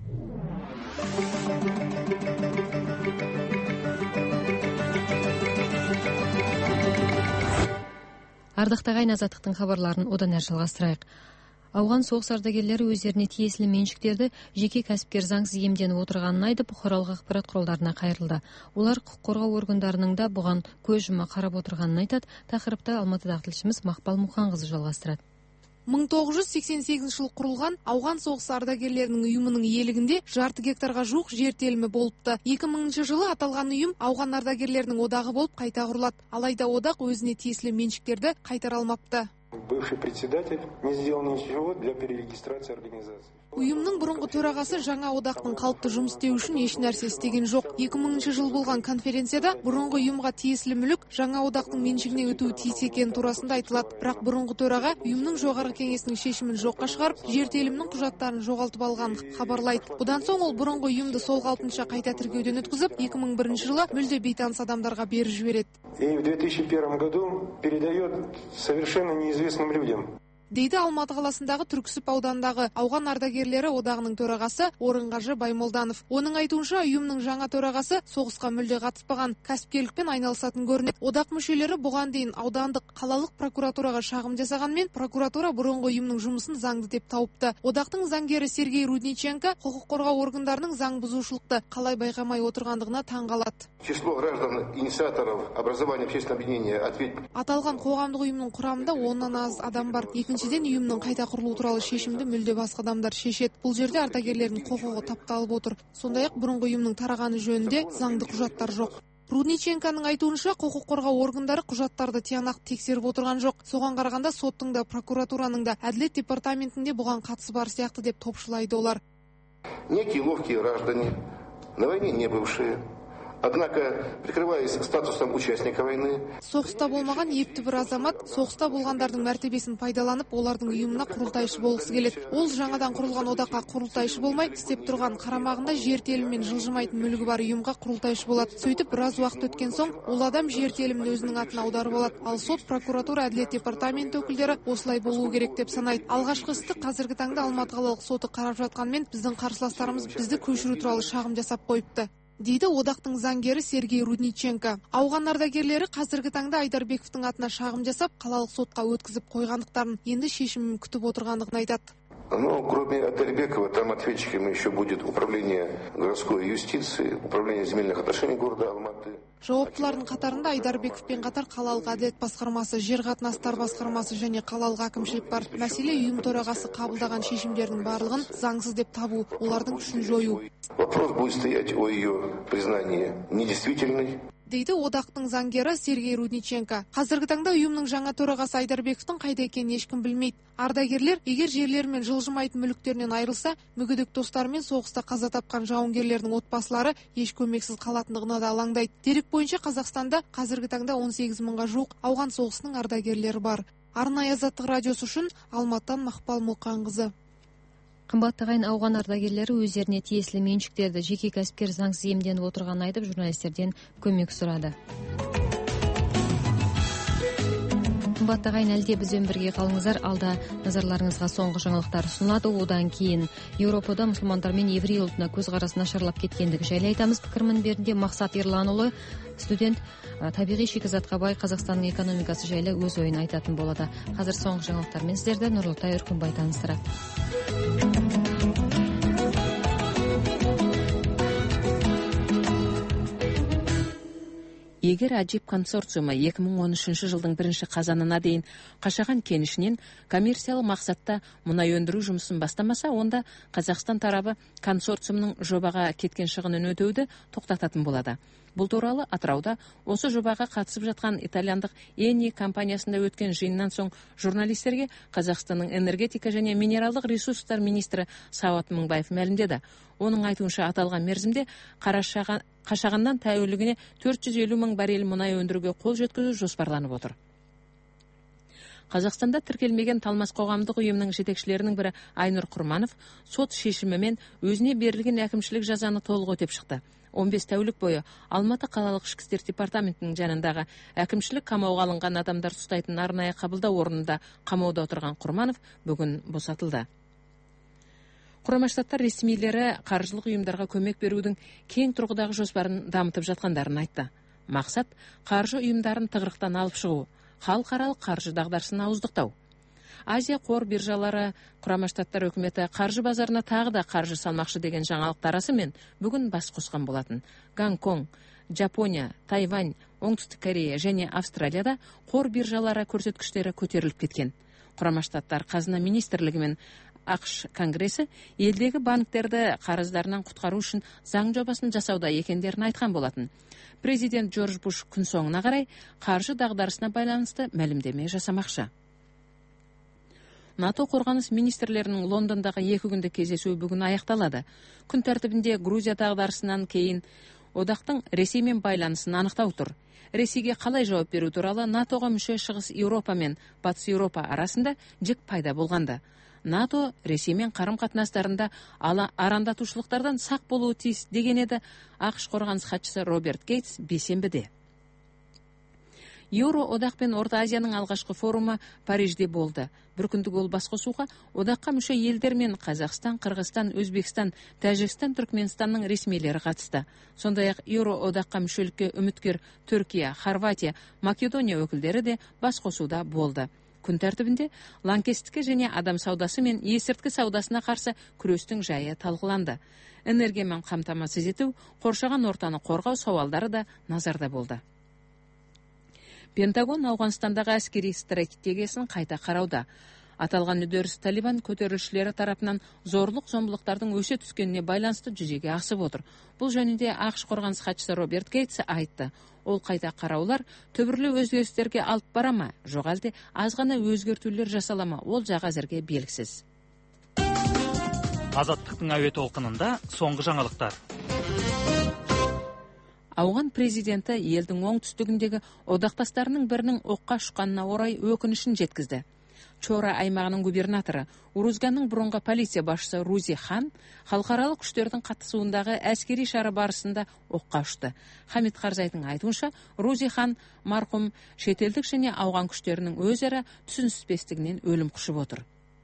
Ардақты ағайын, азаттықтың хабарларын одан әрі жалғастырайық. Ауған соғыс ардагерлері өздеріне тиесілі меншіктерді жеке кәсіпкер заңсыз иемденіп отырғанын айтып, бұқаралық ақпарат құралдарына қайырылды. Олар құқық қорғау органдарының да бұған көз жұма қарап отырғанын айтады. Тақырыпты Алматыдағы тілшіміз Мақпал Мұханқызы жалғастырады. мың тоғыз жүз сексен сегізінші жылы құрылған ауған соғысы ардагерлерінің ұйымының иелігінде жарты гектарға жуық жер телімі болыпты. екі мыңыншы жылы аталған ұйым ауған ардагерлерінің одағы болып қайта құрылады. Алайда одақ өзіне тиесілі меншіктерді қайтара алмапты. Бывший председатель не сделал ничего для перерегистрации организации. Ұйымның бұрынғы төрағасы жаңа одақтың қалыпты жұмыс істеу үшін еш нәрсе істеген жоқ. екі мыңыншы жыл болған конференцияда бұрынғы ұйымға тиесілі мүлік жаңа одақтың меншігіне өтуі тиіс екені турасында айтылады. Бірақ бұрынғы төраға ұйымның жоғарғы кеңесінің шешімін жоққа шығарып, жер телімінің құжаттарын жоғалтып алғанын хабарлайды. Бұдан соң ол бұрынғы ұйымды сол қалпынша қайта тіркеуден өткізіп, екі мың бірінші жылы мүлде бейтаныс адамдарға беріп жібереді. И в две тысячи первом году передает совершенно неизвестным людям. Дейді Алматы қаласындағы Түрксіб аудандағы ауған ардагерлері одағының төрағасы Орынғажы Баймолданов. Оның айтуынша ұйымның жаңа төрағасы соғысқа мүлде қатыспаған, кәсіпкерлікпен айналысатын көрінеді. Одақ мүшелері бұған дейін аудандық қалалық прокуратураға шағым жасағанмен, прокуратура бұрынғы ұйымның жұмысын заңды деп тауыпты. Одақтың заңгері Сергей Рудниченко құқық қорғау органдарының заң бұзушылықты қалай байқамай отырғандығына таңғалады. Число граждан инициаторов образования общественного объединения ответ. Аталған қоғамдық ұйымның құрамында оннан аз адам бар. Екіншіден ұйымның қайта құрылу туралы шешімді мүлде басқа адамдар шешеді. Бұл жерде ардагерлердің құқығы тапталып отыр. Сондай-ақ бұрынғы ұйымның тарағаны жөнінде заңды құжаттар жоқ. Рудниченконың айтуынша құқық қорғау органдары құжаттарды тиянақты тексеріп отырған жоқ. Соған қарағанда соттың да, прокуратураның да, әділет департаментінде бұған қатысы бар сияқты деп топшылайды олар. Некие ловкие граждане, на войне не бывшие. Однако, прикрываясь статусом участника войны, соғыста болмаған епті бір азамат соғыста болғандардың мәртебесін пайдаланып, олардың ұйымына құрылтайшы болғысы келеді. Ол жаңадан құрылған одаққа құрылтайшы болмай, істеп тұрған қарамағында жер теліммен жылжымайтын мүлігі бар ұйымға құрылтайшы болады. Сөйтіп біраз уақыт өткен соң, ол адам жер телімін өзінің атына аударып алады. Ал сот, прокуратура, әділет департаменті өкілдері осылай болуы керек деп санайды. Алғашқы істі қазіргі таңда Алматы қалалық соты қарап жатқанмен, біздің қарсыластарымыз бізді көшіру туралы шағым жасап қойыпты, дейді одақтың заңгері Сергей Рудниченко. Ауған ардагерлері қазіргі таңда Айдарбековтың атына шағым жасап, қалалық сотқа өткізіп қойғандықтарын, енді шешімін күтіп отырғандығын айтады. Ну, кроме Айдарбекова, там ответчиками еще будет управление городской юстиции, управление земельных отношений города Алматы. Жауаптылардың қатарында Айдарбековпен қатар қалалық әділет басқармасы, жер қатынастар басқармасы және қалалық әкімшілік бар. Мәселе ұйым төрағасы қабылдаған шешімдердің барлығын заңсыз деп табу, олардың күшін жою. Вопрос будет стоять о ее признании недействительной. дейді одақтың заңгері Сергей Рудниченко. Қазіргі таңда ұйымның жаңа төрағасы Айдарбековтың қайда екенін ешкім білмейді. Ардагерлер егер жерлері мен жылжымайтын мүліктерінен айырылса, мүгедек достары мен соғыста қаза тапқан жауынгерлердің отбасылары еш көмексіз қалатындығына да алаңдайды. Дерек бойынша Қазақстанда қазіргі таңда он сегіз мыңға жуық ауған соғысының ардагерлері бар. Арнайы Азаттық радиосы үшін Алматыдан Мақпал Мұқанқызы. Қымбатты ағайын, ауған ардагерлері өздеріне тиесілі меншіктерді жеке кәсіпкер заңсыз иемденіп отырғанын айтып, журналистерден көмек сұрады. Қымбатты ағайын, әлде бізбен бірге қалыңыздар. Алда назарларыңызға соңғы жаңалықтар ұсынылады. Одан кейін Еуропада мұсылмандар мен еврей ұлтына көзқарасы нашарлап кеткендігі жайлы айтамыз. Пікір мінберінде Мақсат Ерланұлы, студент, табиғи шикізатқа бай Қазақстанның экономикасы жайлы өз ойын айтатын болады. Қазір соңғы жаңалықтармен сіздерді Нұрлытай Үркімбай таныстырады. Егер Аджип консорциумы екі мың он үшінші жылдың бірінші қазанына дейін Қашаған кенішінен коммерциялық мақсатта мұнай өндіру жұмысын бастамаса, онда Қазақстан тарабы консорциумның жобаға кеткен шығынын өтеуді тоқтататын болады. Бұл туралы Атырауда осы жобаға қатысып жатқан итальяндық Eni компаниясында өткен жиыннан соң журналистерге Қазақстанның энергетика және минералдық ресурстар министрі Сауат Мыңбаев мәлімдеді. Оның айтуынша аталған мерзімде Қашағаннан тәулігіне төрт жүз елу мың баррель мұнай өндіруге қол жеткізу жоспарланып отыр. Қазақстанда тіркелмеген Талмас қоғамдық ұйымының жетекшілерінің бірі Айнұр Құрманов сот шешімімен өзіне берілген әкімшілік жазаны толық өтеп шықты. он бес тәулік бойы Алматы қалалық ішкі істер департаментінің жанындағы әкімшілік қамауға алынған адамдар ұстайтын арнайы қабылдау орнында қамауда отырған Құрманов бүгін босатылды. Құрама Штаттар ресмилері қаржылық ұйымдарға көмек берудің кең тұрғыдағы жоспарын дамытып жатқандарын айтты. Мақсат қаржы ұйымдарын тығырықтан алып шығу, халықаралық қаржы дағдарысын ауыздықтау. Азия қор биржалары Құрама Штаттар үкіметі қаржы базарына тағы да қаржы салмақшы деген жаңалық тарасымен бүгін бас қосқан болатын. Гонконг, Жапония, Тайвань, Оңтүстік Корея және Австралияда қор биржалары көрсеткіштері көтеріліп кеткен. Құрама Штаттар қазына министрлігі мен ақш конгресі елдегі банктерді қарыздарынан құтқару үшін заң жобасын жасауда екендерін айтқан болатын. Президент Джордж Буш күн соңына қарай қаржы дағдарысына байланысты мәлімдеме жасамақшы. НАТО қорғаныс министрлерінің Лондондағы екі күндік кездесуі бүгін аяқталады. Күн тәртібінде Грузия дағдарысынан кейін одақтың Ресеймен байланысын анықтау тұр. Ресейге қалай жауап беру туралы НАТОға мүше Шығыс Еуропа мен Батыс Еуропа арасында жік пайда болғанды. НАТО Ресеймен қарым-қатынастарында арандатушылықтардан сақ болуы тиіс деген еді ақш қорғаныс хатшысы Роберт Гейтс бейсенбіде. Еуро одақ пен Орта Азияның алғашқы форумы Парижде болды. Бір күндік ол басқосуға одаққа мүше елдер мен Қазақстан, Қырғызстан, Өзбекстан, Тәжікстан, Түркменстанның ресмилері қатысты. Сондай-ақ Еуро одаққа мүшелікке үміткер Түркия, Хорватия, Македония өкілдері де басқосуда болды. Күн тәртібінде лаңкестікке және адам саудасы мен есірткі саудасына қарсы күрестің жайы талқыланды. Энергиямен қамтамасыз ету, қоршаған ортаны қорғау сауалдары да назарда болды. Пентагон Ауғанстандағы әскери стратегиясын қайта қарауда. Аталған үдеріс Талибан көтерілісшілері тарапынан зорлық зомбылықтардың өсе түскеніне байланысты жүзеге асып отыр. Бұл жөнінде ақш қорғаныс хатшысы Роберт Гейтс айтты. Ол қайта қараулар түбірлі өзгерістерге алып бара ма, жоқ әлде аз ғана өзгертулер жасала ма, ол жағы әзірге белгісіз. Азаттықтың әуе толқынында соңғы жаңалықтар. Ауған президенті елдің оңтүстігіндегі одақтастарының бірінің оққа ұшқанына орай өкінішін жеткізді. Чора аймағының губернаторы, Урузганның бұрынғы полиция басшысы Рузи Хан халықаралық күштердің қатысуындағы әскери шара барысында оққа ұшты. Хамид Қарзайдың айтуынша, Рузи Хан марқұм шетелдік және ауған күштерінің өзара түсініспестігінен өлім құшып отыр.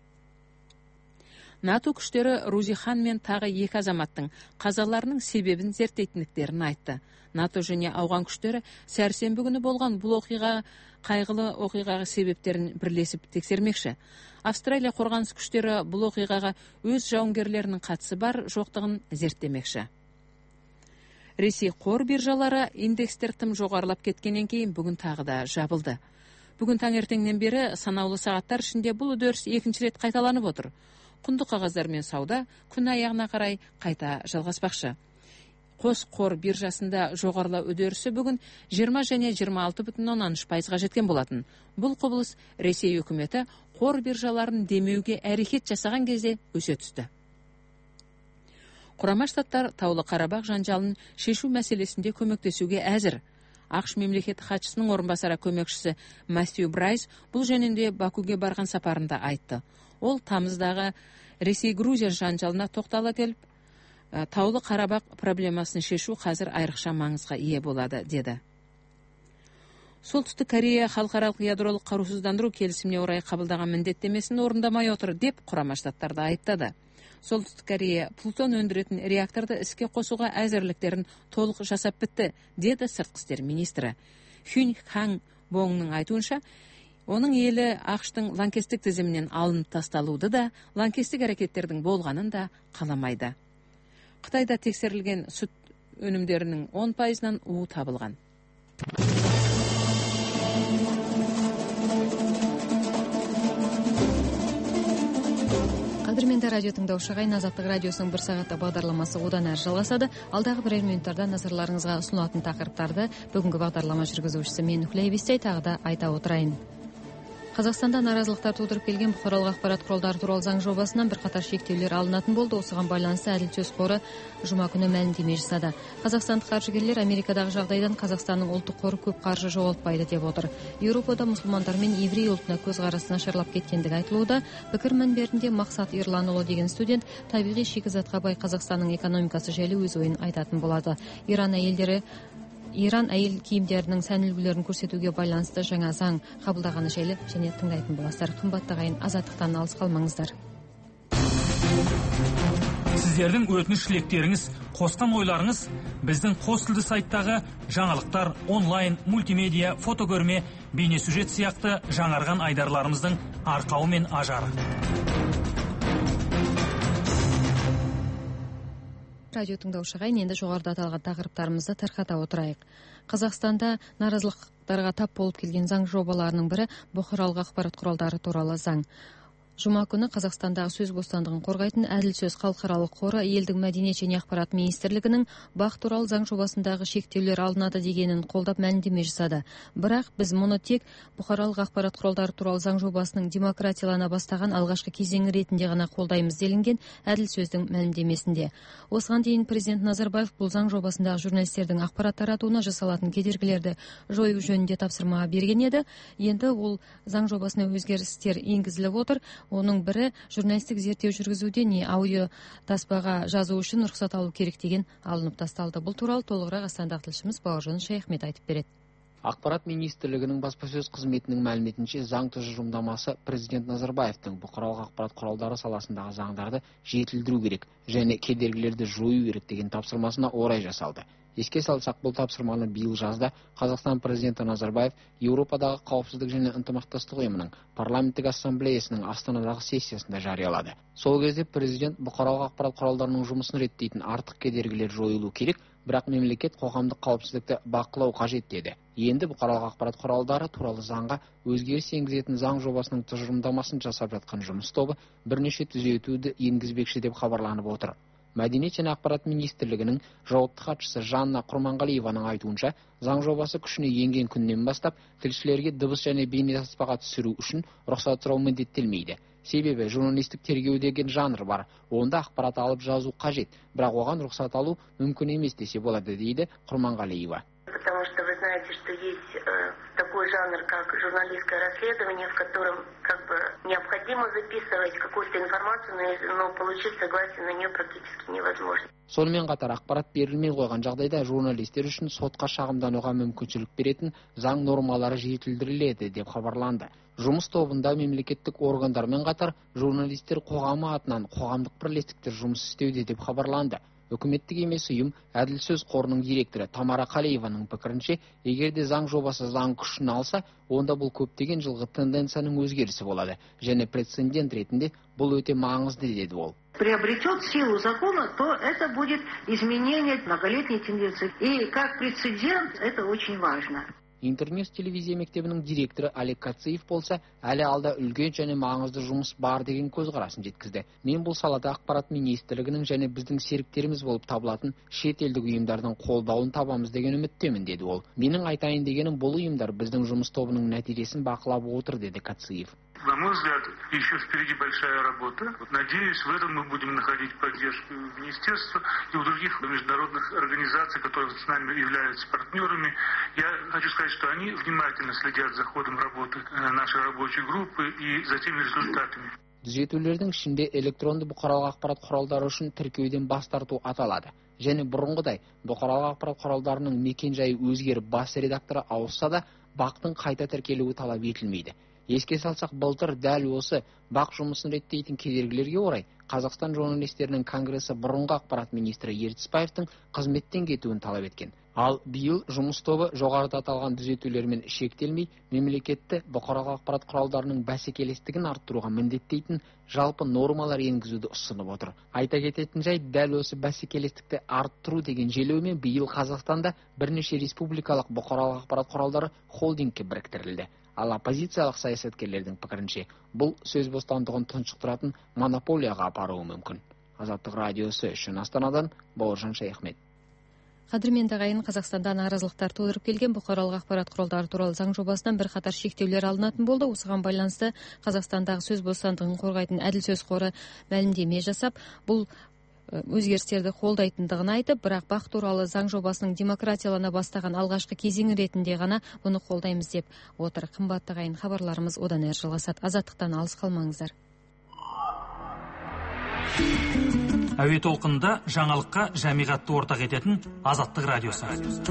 НАТО күштері Рузи Хан мен тағы екі азаматтың қазаларының себебін зерттейтіндіктерін айтты. НАТО және ауған күштері сәрсенбі күні болған бұл оқиға қайғылы оқиғаға себептерін бірлесіп тексермекші. Австралия қорғаныс күштері бұл оқиғаға өз жауынгерлерінің қатысы бар жоқтығын зерттемекші. Ресей қор биржалары индекстер тым жоғарылап кеткеннен кейін бүгін тағы да жабылды. Бүгін таңертеңнен бері санаулы сағаттар ішінде бұл үдеріс екінші рет қайталанып отыр. Құнды қағаздармен сауда күн аяғына қарай қайта жалғаспақшы. Қос қор биржасында жоғарылау үдерісі бүгін жиырма және жиырма алты бүтін оннан үш пайызға жеткен болатын. Бұл құбылыс Ресей үкіметі қор биржаларын демеуге әрекет жасаған кезде өсе түсті. Құрама Штаттар Таулы Қарабақ жанжалын шешу мәселесінде көмектесуге әзір. ақш мемлекет хатшысының орынбасары көмекшісі Мастью Брайс бұл жөнінде Бакуге барған сапарында айтты. Ол тамыздағы Ресей-Грузия жанжалына тоқтала келіп, Таулы Қарабақ проблемасын шешу қазір айрықша маңызға ие болады, деді. Солтүстік Корея халықаралық ядролық қарусыздандыру келісіміне орай қабылдаған міндеттемесін орындамай отыр деп Құрама Штаттарды айыптады. Солтүстік Корея плутон өндіретін реакторды іске қосуға әзірліктерін толық жасап бітті, деді сыртқы істер министрі. Хюн Хан Боңның айтуынша, оның елі ақштың лаңкестік тізімінен алынып тасталуды да, лаңкестік әрекеттердің болғанын да қаламайды. Қытайда тексерілген сүт өнімдерінің он пайызынан уы табылған. Қадірменді радио тыңдаушы ағайын, Азаттық радиосының бір сағатта бағдарламасы одан әрі жалғасады. Алдағы бірер минуттарда назарларыңызға ұсынылатын тақырыптарды бүгінгі бағдарлама жүргізушісі мен Үкілей Бестей тағы да айта отырайын. Қазақстанда наразылықтар тудырып келген бұқаралық ақпарат құралдары туралы заң жобасынан бірқатар шектеулер алынатын болды. Осыған байланысты Әділ сөз қоры жұма күні мәлімдеме жасады. Қазақстандық қаржыгерлер Америкадағы жағдайдан Қазақстанның ұлттық қоры көп қаржы жоғалтпайды деп отыр. Еуропада мұсылмандар мен еврей ұлтына көзқарасы нашарлап кеткендігі айтылуда. Пікір мінберінде Мақсат Ерланұлы деген студент табиғи шикізатқа бай Қазақстанның экономикасы жайлы өз ойын айтатын болады. Иран әйелдері Иран әйел киімдерінің сән үлгілерін көрсетуге байланысты жаңа заң қабылдағаны жайлы және тыңдайтын боласыздар. Қымбатты ағайын, Азаттықтан алыс қалмаңыздар. Сіздердің өтініш тілектеріңіз, қосқан ойларыңыз біздің қос тілді сайттағы жаңалықтар, онлайн, мультимедиа, фотокөрме, бейнесюжет сияқты жаңарған айдарларымыздың арқауы мен ажары. Радио тыңдаушы ағайын, енді жоғарыда аталған тақырыптарымызды тарқата отырайық. Қазақстанда наразылықтарға тап болып келген заң жобаларының бірі бұқаралық ақпарат құралдары туралы заң. Жұма күні Қазақстандағы сөз бостандығын қорғайтын Әділ сөз халықаралық қоры елдің мәдениет және ақпарат министрлігінің бақ туралы заң жобасындағы шектеулер алынады дегенін қолдап мәлімдеме жасады. Бірақ біз мұны тек бұқаралық ақпарат құралдары туралы заң жобасының демократиялана бастаған алғашқы кезеңі ретінде ғана қолдаймыз делінген Әділ сөздің мәлімдемесінде. Осыған дейін президент Назарбаев бұл заң жобасындағы журналистердің ақпарат таратуына жасалатын кедергілерді жою жөнінде тапсырма берген еді. Енді ол заң жобасына өзгерістер енгізіліп отыр. Оның бірі журналистік зерттеу жүргізуде не аудио таспаға жазу үшін рұқсат алу керек деген алынып тасталды. Бұл туралы толығырақ Астана тілшіміз Бауыржан Шаяхмет айтып береді. Ақпарат министрлігінің баспасөз қызметінің мәліметінше заң тұжырымдамасы президент Назарбаевтың бұқаралық ақпарат құралдары саласындағы заңдарды жетілдіру керек және кедергілерді жою керек деген тапсырмасына орай жасалды. Еске салсақ, бұл тапсырманы биыл жазда Қазақстан президенті Назарбаев Еуропадағы қауіпсіздік және ынтымақтастық ұйымының парламенттік ассамблеясының Астанадағы сессиясында жариялады. Сол кезде президент бұқаралық ақпарат құралдарының жұмысын реттейтін артық кедергілер жойылу керек, бірақ мемлекет қоғамдық қауіпсіздікті бақылау қажет деді. Енді бұқаралық ақпарат құралдары туралы заңға өзгеріс енгізетін заң жобасының тұжырымдамасын жасап жатқан жұмыс тобы бірнеше түзетуді енгізбекші деп хабарланып отыр. Мәдениет және ақпарат министрлігінің жауапты хатшысы Жанна Құрманғалиеваның айтуынша, заң жобасы күшіне енген күннен бастап тілшілерге дыбыс және бейнетаспаға түсіру үшін рұқсат сұрау міндеттелмейді. Себебі журналистік тергеу деген жанр бар. Онда ақпарат алып жазу қажет, бірақ оған рұқсат алу мүмкін емес десе болады, дейді Құрманғалиева. Потому что вы знаете, что есть э, такой жанр, как журналистское расследование, в котором как бы необходимо записывать какую-то информацию, но получить согласие на нее практически невозможно. Сонымен қатар ақпарат берілмей қойған жағдайда журналистер үшін сотқа шағымдануға мүмкіншілік беретін заң нормалары жетілдіріледі деп хабарланды. Жұмыс тобында мемлекеттік органдармен қатар журналистер қоғамы атынан қоғамдық бірлестіктер жұмыс істеуде деп хабарланды. Үкіметтік емес ұйым Әділ сөз қорының директоры Тамара Қалиеваның пікірінше, егер де заң жобасы заң күшін алса, онда бұл көптеген жылғы тенденцияның өзгерісі болады, және прецедент ретінде бұл өте маңызды деді ол. Приобретет силу закона, то это будет изменение многолетней тенденции. И как прецедент это очень важно. Интернет телевизия мектебінің директоры Олег Кациев болса, әлі алда үлкен және маңызды жұмыс бар деген көзқарасын жеткізді. Мен бұл салада ақпарат министрлігінің және біздің серіктеріміз болып табылатын шет елдік ұйымдардың қолдауын табамыз деген үміттемін, деді ол. Менің айтайын дегенім, бұл ұйымдар біздің жұмыс тобының нәтижесін бақылап отыр, деді Кациев. На мой взгляд, еще впереди большая работа. Надеюсь, в этом мы будем находить поддержку в министерстве и у других международных организаций, которые с нами являются партнерами. Я хочу сказать, что они внимательно следят за ходом работы нашей рабочей группы и за теми результатами. Түзетулердің ішінде электронды бұқаралық ақпарат құралдары үшін тіркеуден бас тарту аталады. Және бұрынғыдай бұқаралық ақпарат құралдарының мекен-жайы өзгеріп бас редакторы ауысса да, бақтың қайта тіркелуі талап етілмейді. Еске салсақ, былтыр дәл осы бақ жұмысын реттейтін кедергілерге орай Қазақстан журналистерінің конгресі бұрынғы ақпарат министрі Ертісбаевтың қызметтен кетуін талап еткен. Ал биыл жұмыс тобы жоғарыда аталған түзетулермен шектелмей, мемлекетті бұқаралық ақпарат құралдарының бәсекелестігін арттыруға міндеттейтін жалпы нормалар енгізуді ұсынып отыр. Айта кететін жай, дәл осы бәсекелестікті арттыру деген желеумен биыл Қазақстанда бірнеше республикалық бұқаралық ақпарат құралдары холдингке біріктірілді. Ал оппозициялық саясаткерлердің пікірінше, бұл сөз бостандығын тұншықтыратын монополияға апаруы мүмкін. Азаттық радиосы үшін Астанадан Бауыржан Шаяхмет. Қадірменді ағайын, Қазақстанда наразылықтар тудырып келген бұқаралық ақпарат құралдары туралы заң жобасынан бір қатар шектеулер алынатын болды. Осыған байланысты Қазақстандағы сөз бостандығын қорғайтын әділ сөз қоры мәлімдеме жасап, бұл өзгерістерді қолдайтындығын айтып, бірақ бақ туралы заң жобасының демократиялана бастаған алғашқы кезеңі ретінде ғана бұны қолдаймыз деп отыр. Қымбатты ағайын, хабарларымыз одан әрі жалғасады. Азаттықтан алыс қалмаңыздар. Әуе толқынында жаңалыққа жамиғатты ортақ ететін Азаттық радиосы.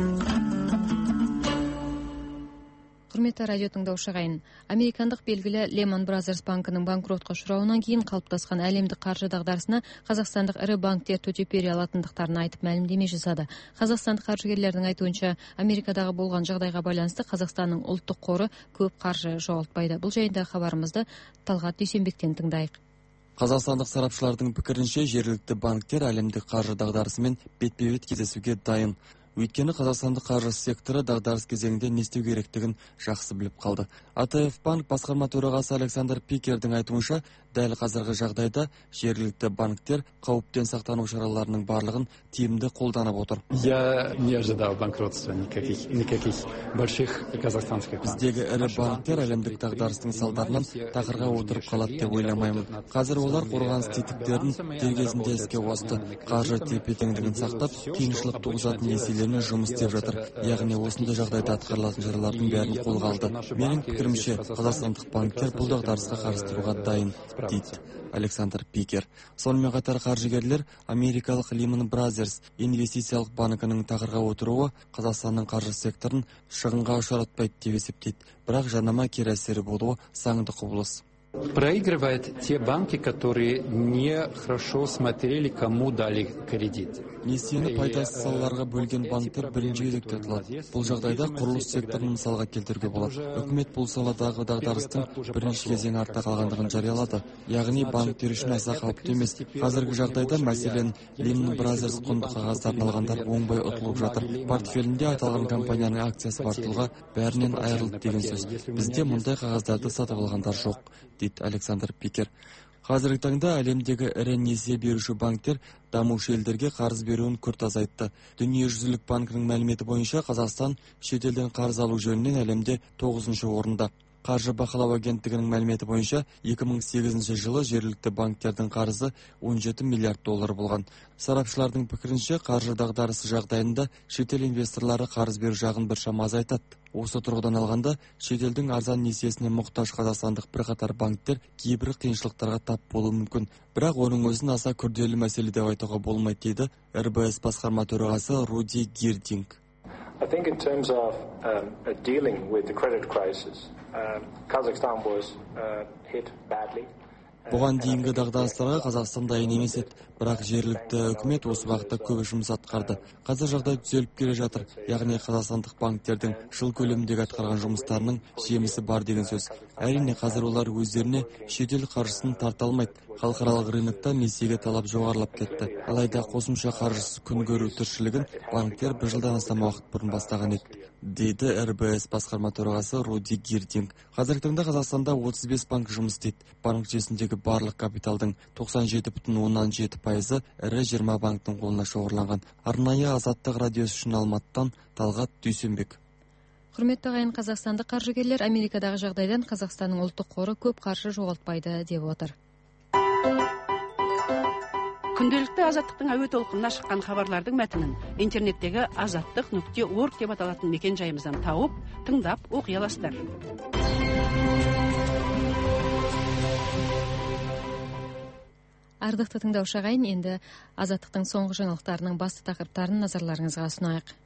Құрметті радио тыңдаушы ағайын, американдық белгілі Lehman Brothers банкының банкротқа ұшырауынан кейін қалыптасқан әлемдік қаржы дағдарысына қазақстандық ірі банктер төтеп бере алатындықтарын айтып мәлімдеме жасады. Қазақстандық қаржыгерлердің айтуынша, Америкадағы болған жағдайға байланысты Қазақстанның ұлттық қоры көп қаржы жоғалтпайды. Бұл жайында хабарымызды Талғат Дүйсенбектен тыңдайық. Қазақстандық сарапшылардың пікірінше, жергілікті банктер әлемдік қаржы дағдарысымен бетпе-бет кездесуге дайын. Өйткені қазақстандық қаржы секторы дағдарыс кезеңінде не істеу керектігін жақсы біліп қалды. а тэ эф банк басқарма төрағасы Александр Пикердің айтуынша, дәл қазіргі жағдайда жергілікті банктер қауіптен сақтану шараларының барлығын тиімді қолданып отыр. Я не ожидал банкротства никаких никаких больших казахстанских. Біздегі ірі банктер әлемдік дағдарыстың салдарынан тақырға отырып қалады деп ойламаймын. Қазір олар қорғаныс тетіктерін дер кезінде іске қосты. Қаржы тепе-теңдігін сақтап, қиыншылық туғызатын несиелермен жұмыс істеп жатыр. Яғни осындай жағдайда атқарылатын шаралардың бәрін қолға алды. Менің пікірімше, қазақстандық банктер бұл дағдарысқа қарсы тұруға дайын, дейді Александр Пикер. Сонымен қатар қаржыгерлер америкалық Lehman Brothers инвестициялық банкінің тақырға отыруы Қазақстанның қаржы секторын шығынға ұшыратпайды деп есептейді. Бірақ жанама кері әсері болуы заңды құбылыс. Проигрывают те банки, которые не хорошо смотрели, кому дали кредит. Несиені пайдасыз салаларға бөлген банктер бірінші кезекте атылады. Бұл жағдайда құрылыс секторын мысалға келтіруге болады. Үкімет бұл саладағы дағдарыстың бірінші кезеңі артта қалғандығын жариялады. Яғни банктер үшін аса қауіпті емес. Қазіргі жағдайда мәселен Lehman Brothers құнды қағаздарын алғандар оңбай ұтылып жатыр. Портфелінде аталған компанияның акциясы артуға бәрінен айырылды деген сөз. Бізде мұндай қағаздарды сатып алғандар жоқ, дейді Александр Пикер. Қазіргі таңда әлемдегі ірі несие беруші банктер дамушы елдерге қарыз беруін күрт азайтты. Дүниежүзілік банкінің мәліметі бойынша Қазақстан шетелден қарыз алу жөнінен әлемде тоғызыншы орында. Қаржы бақылау агенттігінің мәліметі бойынша екі мың сегізінші жылы жергілікті банктердің қарызы он жеті миллиард доллар болған. Сарапшылардың пікірінше, қаржы дағдарысы жағдайында шетел инвесторлары қарыз беру жағын біршама азайтады. Осы тұрғыдан алғанда, шетелдің арзан несиесіне мұқтаж қазақстандық бірқатар банктер кейбір қиыншылықтарға тап болуы мүмкін. Бірақ оның өзін аса күрделі мәселе деп айтуға болмайды, дейді эр бэ эс басқарма төрағасы Руди Гирдинг. I think in terms of um, uh, dealing with the credit crisis, uh, Kazakhstan was uh, hit badly. Бұған дейінгі дағдарыстарға Қазақстан дайын емес еді, бірақ жергілікті үкімет осы бағытта көп жұмыс атқарды. Қазір жағдай түзеліп келе жатыр, яғни қазақстандық банктердің жыл көлеміндегі атқарған жұмыстарының жемісі бар деген сөз. Әрине, қазір олар өздеріне шетел қаржысын тарта алмайды. Халықаралық рынокта несиеге талап жоғарылап кетті. Алайда қосымша қаржысыз күн көру тіршілігін банктер бір жылдан астам уақыт бұрын бастаған еді. дейді эр бэ эс басқарма төрағасы Руди Гирдинг. Қазіргі таңда Қазақстанда отыз бес банк жұмыс істейді. Банк жүйесіндегі барлық капиталдың тоқсан жеті бүтін оннан жеті пайызы ірі жиырма банктың қолына шоғырланған. Арнайы Азаттық радиосы үшін Алматыдан Талғат Дүйсенбек. Құрметті ағайын, қазақстандық қаржыгерлер Америкадағы жағдайдан Қазақстанның ұлттық қоры көп қаржы жоғалтпайды деп отыр. Күнделікті Азаттықтың әуе толқынына шыққан хабарлардың мәтінін интернеттегі азаттық нүкте орг деп аталатын мекен жайымыздан тауып, тыңдап оқи аласыздар. Ардақты тыңдаушы ағайын, енді Азаттықтың соңғы жаңалықтарының басты тақырыптарын назарларыңызға ұсынайық.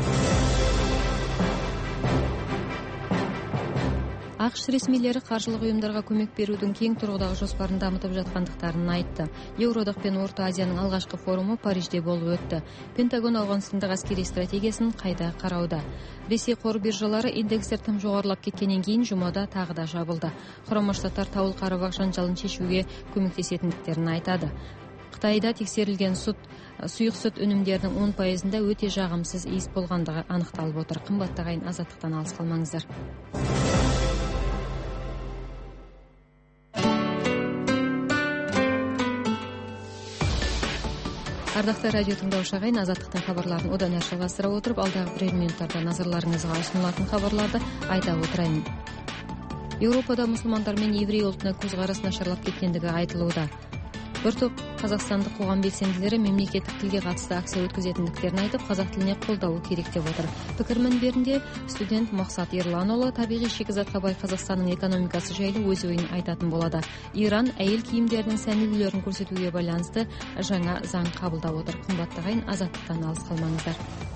ақш ресмилері қаржылық ұйымдарға көмек берудің кең тұрғыдағы жоспарын дамытып жатқандықтарын айтты. Еуроодақ пен Орта Азияның алғашқы форумы Парижде болып өтті. Пентагон Ауғанстандық әскери стратегиясын қайта қарауда. Ресей қор биржалары индекстер тым жоғарылап кеткеннен кейін жұмада тағы да жабылды. Құрама Штаттар Таулы Қарабақ жанжалын шешуге көмектесетіндіктерін айтады. Қытайда тексерілген сүт, сұйық сүт өнімдерінің он пайызында өте жағымсыз иіс болғандығы анықталып отыр. Қымбатты ағайын, Азаттықтан алыс қалмаңыздар. Ардақты радио тыңдаушы ағайын, Азаттықтың хабарларын одан әрі жалғастыра отырып, алдағы бірер минуттарда назарларыңызға ұсынылатын хабарларды айта отырайын. Еуропада мұсылмандар мен еврей ұлтына көзқарас нашарлап кеткендігі айтылуда. Бір топ қазақстандық қоғам белсенділері мемлекеттік тілге қатысты акция өткізетіндіктерін айтып, қазақ тіліне қолдауы керек деп отыр. Пікір мінберінде студент Мақсат Ерланұлы табиғи шикізатқа бай Қазақстанның экономикасы жайлы өз ойын айтатын болады. Иран әйел киімдерінің сән үлгілерін көрсетуге байланысты жаңа заң қабылдап отыр. Қымбатты ағайын, Азаттықтан алыс қалмаңыздар.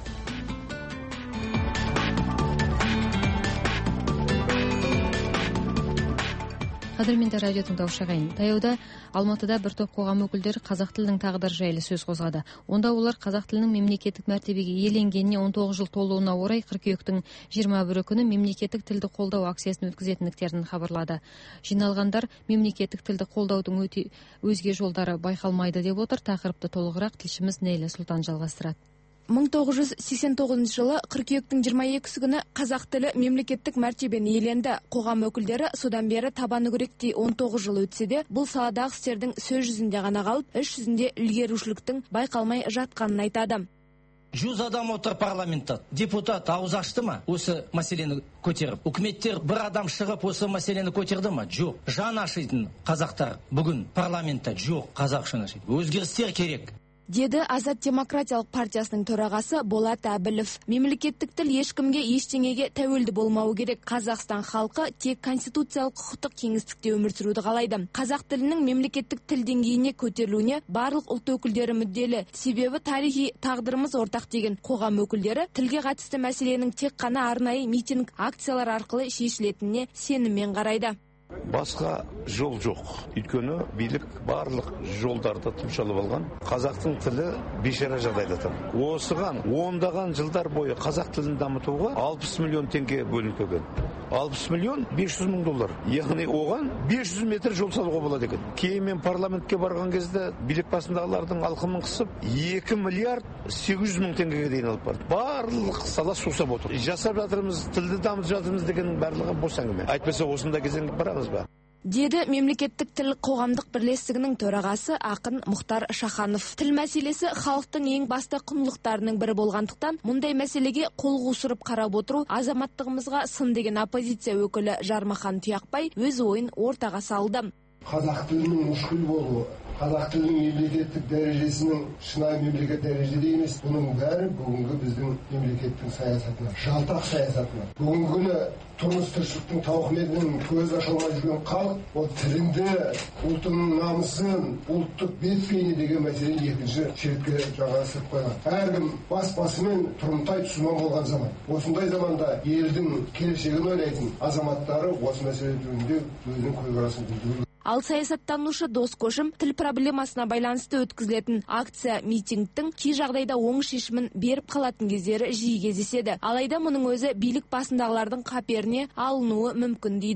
Қадірменді радио тыңдаушы ағайын, таяуда Алматыда бір топ қоғам өкілдері қазақ тілінің тағдыры жайлы сөз қозғады. Онда олар қазақ тілінің мемлекеттік мәртебеге иеленгеніне он тоғыз жыл толуына орай қыркүйектің жиырма бірі күні мемлекеттік тілді қолдау акциясын өткізетіндіктерін хабарлады. Жиналғандар мемлекеттік тілді қолдаудың өте өзге жолдары байқалмайды деп отыр. Тақырыпты толығырақ тілшіміз Нейлі Сұлтан жалғастырады. мың тоғыз жүз сексен тоғызыншы жылы қыркүйектің жиырма екісі күні қазақ тілі мемлекеттік мәртебені иеленді. Қоғам өкілдері содан бері табаны күректей он тоғыз жыл өтсе де, бұл саладағы істердің сөз жүзінде ғана қалып, іс жүзінде ілгерушіліктің байқалмай жатқанын айтады. Жүз адам отыр парламентта. Депутат ауыз ашты ма осы мәселені көтеріп? Үкіметтер бір адам шығып осы мәселені көтерді ма? Жоқ. Жан ашитын қазақтар бүгін парламентта жоқ. Қазақ жан ашиды. Өзгерістер керек. Деді Азат демократиялық партиясының төрағасы Болат Әбілов. Мемлекеттік тіл ешкімге ештеңеге тәуелді болмауы керек. Қазақстан халқы тек конституциялық құқықтық кеңістікте өмір сүруді қалайды. Қазақ тілінің мемлекеттік тіл деңгейіне көтерілуіне барлық ұлт өкілдері мүдделі. Себебі тарихи тағдырымыз ортақ деген қоғам өкілдері тілге қатысты мәселенің тек қана арнайы митинг, акциялар арқылы шешілетініне сеніммен қарайды. Басқа жол жоқ. Өйткені билік барлық жолдарды тұмшалып алған. Қазақтың тілі бейшара жағдайда тұр. Осыған ондаған жылдар бойы қазақ тілін дамытуға алпыс миллион теңге бөлінген. алпыс миллион бес жүз мың доллар. Яғни оған бес жүз метр жол салуға болады екен. Кейін мен парламентке барған кезде билік басындағылардың алқымын қысып екі миллиард сегіз жүз мың теңгеге дейін алып барды. Барлық сала сусап отыр. Жасап жатырмыз, тілді дамытып жатырмыз дегеннің барлығы бос әңгіме. Айтпаса осында кезең барамыз ба? Деді мемлекеттік тіл қоғамдық бірлестігінің төрағасы ақын Мұхтар Шаханов. Тіл мәселесі халықтың ең басты құндылықтарының бірі болғандықтан, мұндай мәселеге қол қусырып қарап отыру азаматтығымызға сын деген оппозиция өкілі Жармахан Тұяқбай өз ойын ортаға салды. Қазақ тілінің мүшкіл болуы, қазақ тілінің мемлекеттік дәрежесінің шынайы мемлекет дәрежеде емес, бұның бәрі бүгінгі біздің мемлекеттің саясатына, жалтақ саясатына. Бүгінгі күні тұрмыс тіршіліктің тауқыметінен көз аша алмай жүрген халық, ол тілінде ұлтының намысын, ұлттық бет-бейне деген мәселені екінші шетке жаңа ысырып қойған. Әркім бас-басымен тұрымтай тұсынан болған заман. Осындай заманда елдің келешегін ойлайтын азаматтары осы мәселе жөнінде өзінің көзқарасын білдіру. Ал саясаттанушы Дос Көшім тіл проблемасына байланысты өткізілетін акция митингтің кей жағдайда оң шешімін беріп қалатын кездері жиі кездеседі. Алайда мұның өзі билік басындағылардың қаперіне алынуы мүмкін дейді.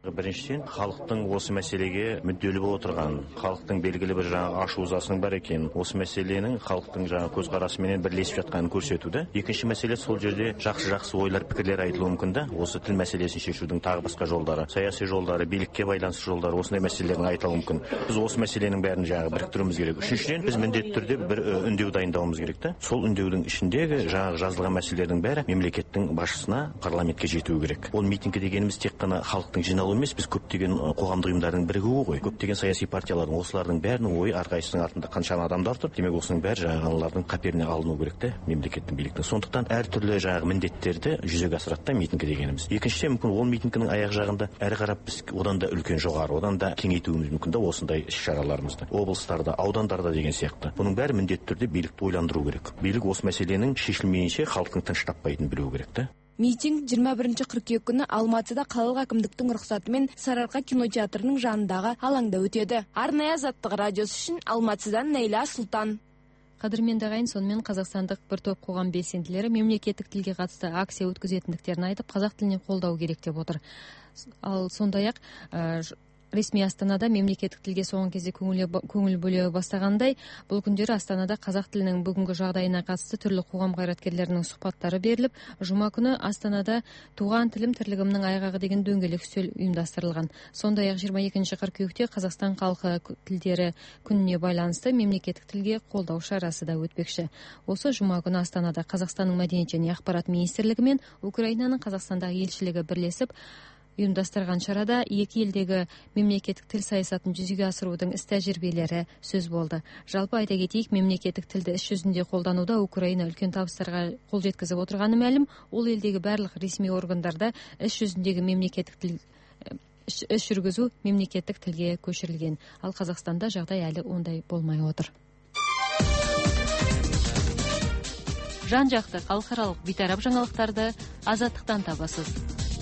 Біріншіден, халықтың осы мәселеге мүдделі болып отырған, халықтың белгілі бір жаңа ашу ызасының бар екен, осы мәселенің халықтың жаңа көзқарасыменен бірлесіп жатқанын көрсетуді. Екінші мәселе, сол жерде жақсы-жақсы ойлар, пікірлер айтылуы мүмкін да, осы тіл мәселесін шешудің тағы басқа жолдары, саяси жолдары, билікке байланысты жолдары, осындай мәселелердің айтылуы мүмкін. Біз осы мәселенің бәрін жаңағы біріктіруіміз керек. Үшіншіден, біз міндетті түрде бір үндеу дайындауымыз керек та. Сол үндеудің ішіндегі жаңағы жазылған мәселелердің бәрі мемлекеттің басшысына, парламентке жетуі керек. Ол митинг дегеніміз тек қана халықтың жиналуы емес, біз көптеген қоғамдық ұйымдардың бірігуі ғой. Көптеген саяси партиялардың, осылардың бәрінің ойы әрқайсысының артында қаншама адамдар тұр. Демек, осының бәрі жаңағылардың қаперіне алыну керек те, мемлекеттің биліктің. Сондықтан әртүрлі жаңағы міндеттерді жүзеге асырады да митинг дегеніміз. Екіншіден, мүмкін ол митингінің аяқ жағында әрі қарап біз одан да үлкен жоғары, одан да кеңейтуіміз мүмкін да осындай іс-шараларымызды. Облыстарда, аудандарда деген сияқты. Бұның бәрі міндетті түрде билікті ойландыру керек. Билік осы мәселенің шешілмейінше халықтың тыныш таппайтынын білуі керек та. Митинг жиырма бірінші қыркүйек күні Алматыда қалалық әкімдіктің рұқсатымен Сарыарқа кинотеатрының жанындағы алаңда өтеді. Арнайы Азаттық радиосы үшін Алматыдан Нәйла Сұлтан. Қадірменді ағайын, сонымен қазақстандық бір топ қоғам белсенділері мемлекеттік тілге қатысты акция өткізетіндіктерін айтып, қазақ тіліне қолдау керек деп отыр. Ал сондай-ақ ресми Астанада мемлекеттік тілге соңғы кезде көңіл бөле бастағандай, бұл күндері Астанада қазақ тілінің бүгінгі жағдайына қатысты түрлі қоғам қайраткерлерінің сұхбаттары беріліп, жұма күні Астанада туған тілім тірлігімнің айғағы деген дөңгелек үстел ұйымдастырылған. Сондай-ақ жиырма екінші қыркүйекте Қазақстан халқы тілдері күніне байланысты мемлекеттік тілге қолдау шарасы да өтпекші. Осы жұма күні Астанада Қазақстанның мәдениет және ақпарат министрлігі мен Украинаның Қазақстандағы елшілігі бірлесіп ұйымдастырған шарада екі елдегі мемлекеттік тіл саясатын жүзеге асырудың іс тәжірибелері сөз болды. Жалпы айта кетейік, мемлекеттік тілді іс жүзінде қолдануда Украина үлкен табыстарға қол жеткізіп отырғаны мәлім. Ол елдегі барлық ресми органдарда іс жүзіндегі мемлекеттік тіл іс жүргізу мемлекеттік тілге көшірілген. Ал Қазақстанда жағдай әлі ондай болмай отыр. Жан-жақты халықаралық бейтарап жаңалықтарды Азаттықтан табасыз.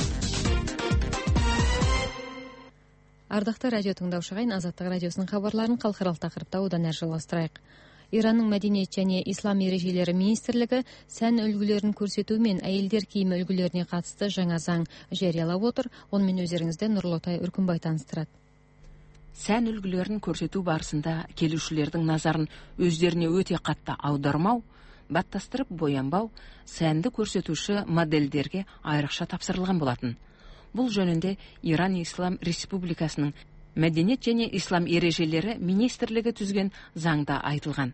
Ардақты радио тыңдаушы ағайын, Азаттық радиосының хабарларын халықаралық тақырыпта одан әрі жалғастырайық. Иранның мәдениет және ислам ережелері министрлігі сән үлгілерін көрсету мен әйелдер киімі үлгілеріне қатысты жаңа заң жариялап отыр. Онымен өздеріңізді Нұрлытай Үркімбай таныстырады. Сән үлгілерін көрсету барысында келушілердің назарын өздеріне өте қатты аудармау, баттастырып боянбау сәнді көрсетуші модельдерге айрықша тапсырылған болатын. Бұл жөнінде Иран Ислам Республикасының мәдениет және ислам ережелері министрлігі түзген заңда айтылған.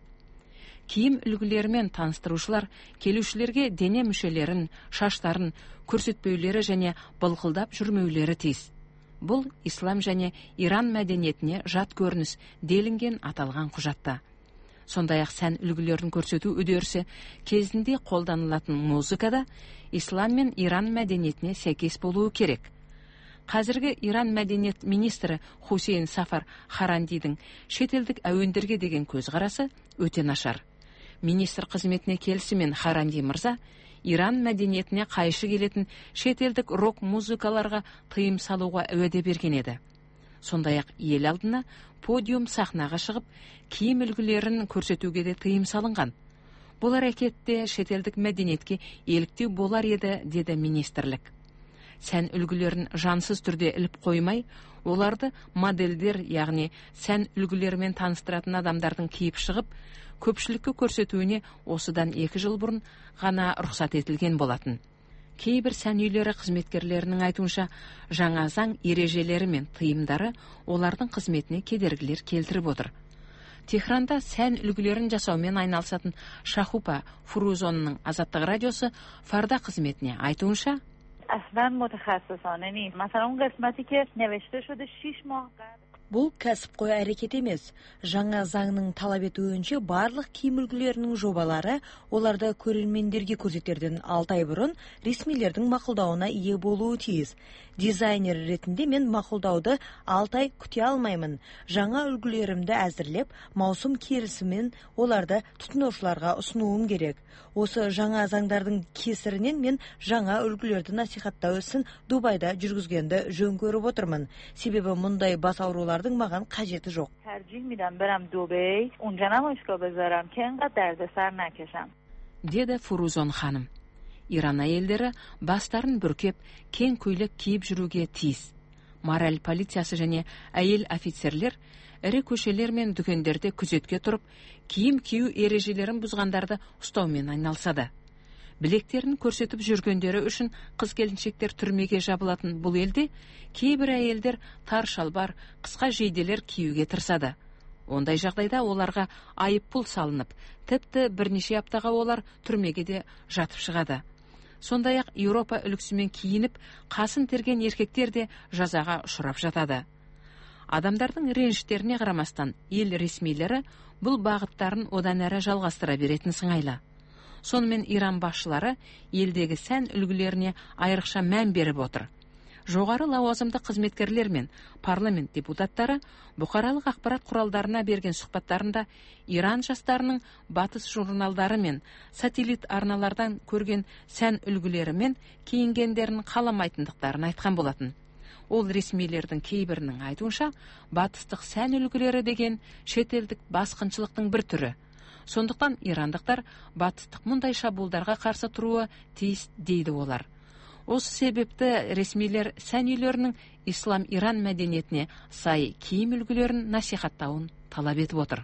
Киім үлгілерімен таныстырушылар келушілерге дене мүшелерін, шаштарын көрсетпеулері және былқылдап жүрмеулері тиіс. Бұл ислам және Иран мәдениетіне жат көрініс делінген аталған құжатта. Сондай-ақ сән үлгілерін көрсету үдерісі кезінде қолданылатын музыкада ислам мен Иран мәдениетіне сәйкес болуы керек. Қазіргі Иран мәдениет министрі Хусейн Сафар Харандидің шетелдік әуендерге деген көзқарасы өте нашар. Министр қызметіне келісімен Харанди мырза Иран мәдениетіне қайшы келетін шетелдік рок музыкаларға тыйым салуға уәде берген еді. Сондай-ақ ел алдына подиум сахнаға шығып, киім үлгілерін көрсетуге де тыйым салынған. Бұл әрекетте шетелдік мәдениетке еліктеу болар еді, деді министрлік. Сән үлгілерін жансыз түрде іліп қоймай, оларды модельдер, яғни сән үлгілерімен таныстыратын адамдардың киіп шығып, көпшілікке көрсетуіне осыдан екі жыл бұрын ғана рұқсат етілген болатын. Кейбір сән үйлері қызметкерлерінің айтуынша, жаңа заң ережелері мен тыйымдары олардың қызметіне кедергілер келтіріп отыр. Техранда сән үлгілерін жасаумен айналысатын Шахупа Фурузонның Азаттық радиосы Фарда қызметіне айтуынша, اصلا متخصصانه نیست. مثلا اون قسمتی که نوشته شده شش ماه Бұл кәсіпқой әрекет емес. Жаңа заңның талап етуінше барлық киім үлгілерінің жобалары оларды көрермендерге көрсетерден алты ай бұрын ресмилердің мақұлдауына ие болуы тиіс. Дизайнер ретінде мен мақұлдауды алты ай күте алмаймын. Жаңа үлгілерімді әзірлеп, маусым келісімен оларды тұтынушыларға ұсынуым керек. Осы жаңа заңдардың кесірінен мен жаңа үлгілерді насихаттау ісін Дубайда жүргізгенді жөн көріп отырмын. Себебі мұндай бас аурулардың маған қажеті жоқ. ترجیح میدم برم دبی اونجا نمایشگاه بذارم که اینقدر دردسر نکشم. деді Фурузон ханым. Иран әйелдері бастарын бүркеп, кең көйлек киіп жүруге тиіс. мораль полициясы және әйел офицерлер ірі көшелер мен дүкендерде күзетке тұрып, киім кию ережелерін бұзғандарды ұстаумен айналысады. Білектерін көрсетіп жүргендері үшін қыз-келіншектер түрмеге жабылатын бұл елде кейбір әйелдер тар шалбар, қысқа жейделер киюге тырысады. Ондай жағдайда оларға айыппұл салынып, тіпті бірнеше аптаға олар түрмеге де жатып шығады. Сондай-ақ Еуропа үлгісімен киініп, қасын терген еркектер де жазаға ұшырап жатады. Адамдардың реніштеріне қарамастан, ел ресмилері бұл бағыттарын одан әрі жалғастыра беретін сыңайлы. Сонымен Иран басшылары елдегі сән үлгілеріне айрықша мән беріп отыр. Жоғары лауазымды қызметкерлер мен парламент депутаттары бұқаралық ақпарат құралдарына берген сұхбаттарында Иран жастарының батыс журналдары мен сателлит арналардан көрген сән үлгілері мен киінгендерін қаламайтындықтарын айтқан болатын. Ол ресмилердің кейбірінің айтуынша, батыстық сән үлгілері деген шетелдік басқыншылықтың бір түрі. Сондықтан ирандықтар батыстық мұндай шабуылдарға қарсы тұруы тиіс дейді олар. Осы себепті ресмилер сән үйлерінің ислам Иран мәдениетіне сай киім үлгілерін насихаттауын талап етіп отыр.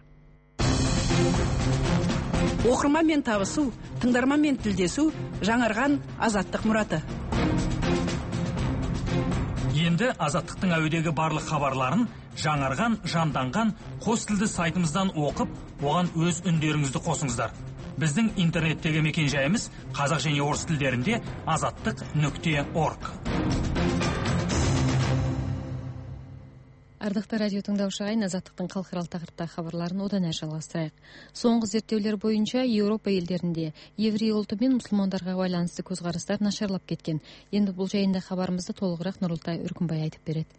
Оқырманмен табысу, тыңдарманмен тілдесу жаңарған азаттық мұраты. Енді азаттықтың әуедегі барлық хабарларын жаңарған, жанданған қос тілді сайтымыздан оқып, оған өз үндеріңізді қосыңыздар. Біздің интернеттегі мекен жайымыз қазақ және орыс тілдерінде азаттық нүкте орг. Ардақты радио тыңдаушы ағайын, азаттықтың халықаралық тақырыптағы хабарларын одан әрі жалғастырайық. Соңғы зерттеулер бойынша Еуропа елдерінде еврей ұлты мен мұсылмандарға байланысты көзқарастар нашарлап кеткен. Енді бұл жайында хабарымызды толығырақ Нұрылтай Үркімбай айтып береді.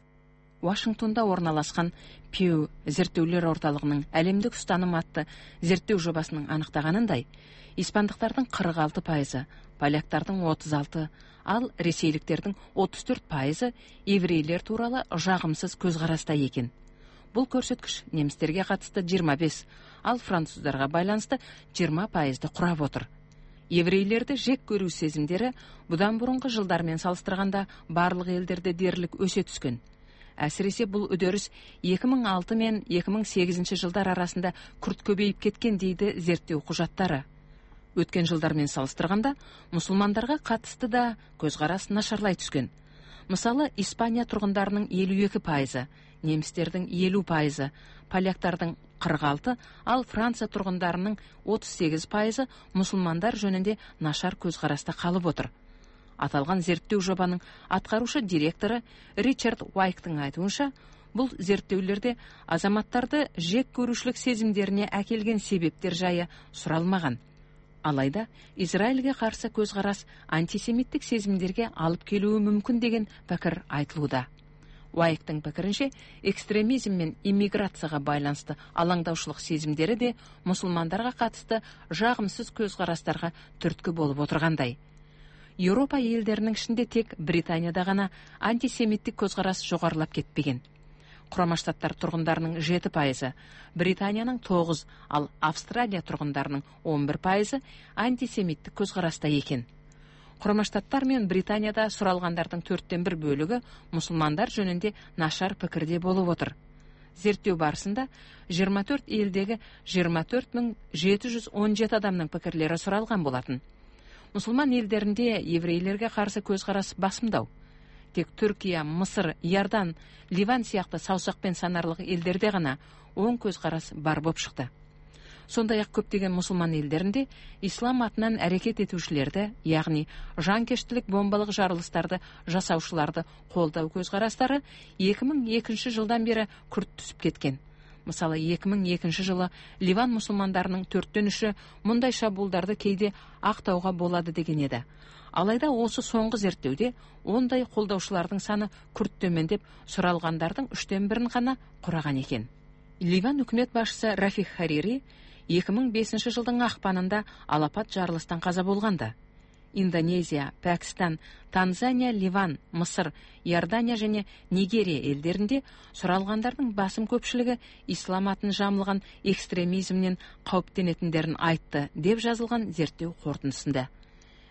Вашингтонда орналасқан Пью зерттеулер орталығының әлемдік ұстаным атты зерттеу жобасының анықтағанындай, испандықтардың қырық алты пайызы, поляктардың отыз алты, ал ресейліктердің отыз төрт пайызы еврейлер туралы жағымсыз көзқараста екен. Бұл көрсеткіш немістерге қатысты жиырма бес, ал француздарға байланысты жиырма пайызды құрап отыр. Еврейлерді жек көру сезімдері бұдан бұрынғы жылдармен салыстырғанда барлық елдерде дерлік өсе түскен. Әсіресе бұл үдеріс екі мың алты мен екі мың сегізінші жылдар арасында күрт көбейіп кеткен дейді зерттеу құжаттары. Өткен жылдармен салыстырғанда мұсылмандарға қатысты да көзқарас нашарлай түскен. Мысалы, Испания тұрғындарының елу екі пайызы, немістердің елу пайызы, поляктардың қырық алты, ал Франция тұрғындарының отыз сегіз пайызы мұсылмандар жөнінде нашар көзқараста қалып отыр. Аталған зерттеу жобаның атқарушы директоры Ричард Уайктың айтуынша, бұл зерттеулерде азаматтарды жек көрушілік сезімдеріне әкелген себептер жайы сұралмаған. Алайда, Израильге қарсы көзқарас антисемиттік сезімдерге алып келуі мүмкін деген пікір айтылуда. Уайктың пікірінше, экстремизм мен иммиграцияға байланысты алаңдаушылық сезімдері де мұсылмандарға қатысты жағымсыз көзқарастарға түрткі болып отырғандай. Еуропа елдерінің ішінде тек Британияда ғана антисемиттік көзқарас жоғарылап кетпеген. Құрама Штаттар тұрғындарының жеті пайызы, Британияның тоғыз, ал Австралия тұрғындарының он бір пайызы антисемиттік көзқараста екен. Құрама Штаттар мен Британияда сұралғандардың төрттен бір бөлігі мұсылмандар жөнінде нашар пікірде болып отыр. Зерттеу барысында жиырма төрт елдегі жиырма төрт мың жеті жүз он жеті адамның пікірлері сұралған болатын. Мұсылман елдерінде еврейлерге қарсы көзқарас басымдау. Тек Түркия, Мысыр, Иордан, Ливан сияқты саусақпен санарлық елдерде ғана оң көзқарас бар боп шықты. Сондай-ақ көптеген мұсылман елдерінде ислам атынан әрекет етушілерді, яғни жанкештілік бомбалық жарылыстарды жасаушыларды қолдау көзқарастары екі мың екінші жылдан бері күрт түсіп кеткен. Мысалы, екі мың екінші жылы Ливан мұсылмандарының төрттен үші мұндай шабуылдарды кейде ақтауға болады деген еді. Алайда осы соңғы зерттеуде ондай қолдаушылардың саны күрт төмендеп, сұралғандардың үштен бірін ғана құраған екен. Ливан үкімет басшысы Рафих Харири екі мың бесінші жылдың ақпанында алапат жарылыстан қаза болғанды. Индонезия, Пәкістан, Танзания, Ливан, Мысыр, Иордания және Нигерия елдерінде сұралғандардың басым көпшілігі ислам атын жамылған экстремизмнен қауіптенетіндерін айтты деп жазылған зерттеу қорытындысында.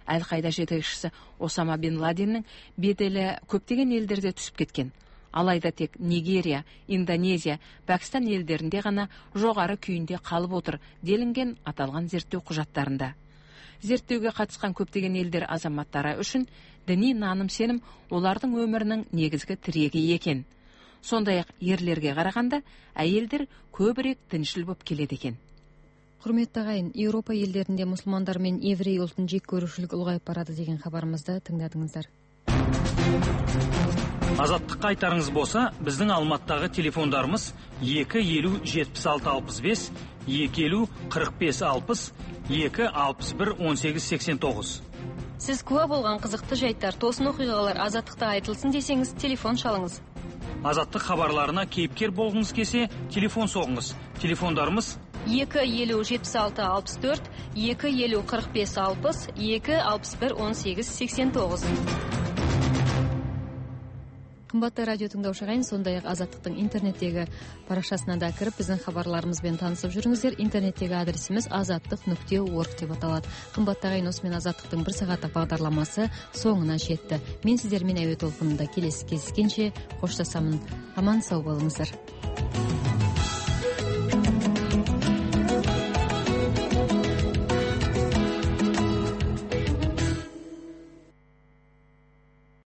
Әл Қайда жетекшісі Осама бин Ладеннің беделі көптеген елдерде түсіп кеткен. Алайда тек Нигерия, Индонезия, Пәкістан елдерінде ғана жоғары күйінде қалып отыр делінген аталған зерттеу құжаттарында. Зерттеуге қатысқан көптеген елдер азаматтары үшін діни наным-сенім олардың өмірінің негізгі тірегі екен. Сондай-ақ ерлерге қарағанда әйелдер көбірек діншіл болып келеді екен. Құрметті ағайын, Еуропа елдерінде мұсылмандар мен еврей ұлтын жек көрушілік ұлғайып барады деген хабарымызды тыңдадыңыздар. Азаттыққа айтарыңыз болса, біздің Алматыдағы телефондарымыз екі елу жетпіс алты алпыс бес, екі елу қырық бес алпыс, екі алпыс бір он сегіз сексен тоғыз. Сіз куә болған қызықты жайттар, тосын оқиғалар азаттықта айтылсын десеңіз, телефон шалыңыз. Азаттық хабарларына кейіпкер болғыңыз келсе, телефон соғыңыз. Телефондарымыз екі елу жетпіс алты алпыс төрт, екі елу қырық бес алпыс, екі алпыс бір он сегіз сексен тоғыз. Қымбатты радио тыңдаушы ағайын, сондай-ақ Азаттықтың интернеттегі парақшасына да кіріп, біздің хабарларымызбен танысып жүріңіздер. Интернеттегі адресіміз азаттық нүкте орг деп аталады. Қымбатты ағайын, осымен Азаттықтың бір сағаттық бағдарламасы соңына жетті. Мен сіздермен әуе толқынында келесі кездескенше қоштасамын. Аман сау болыңыздар.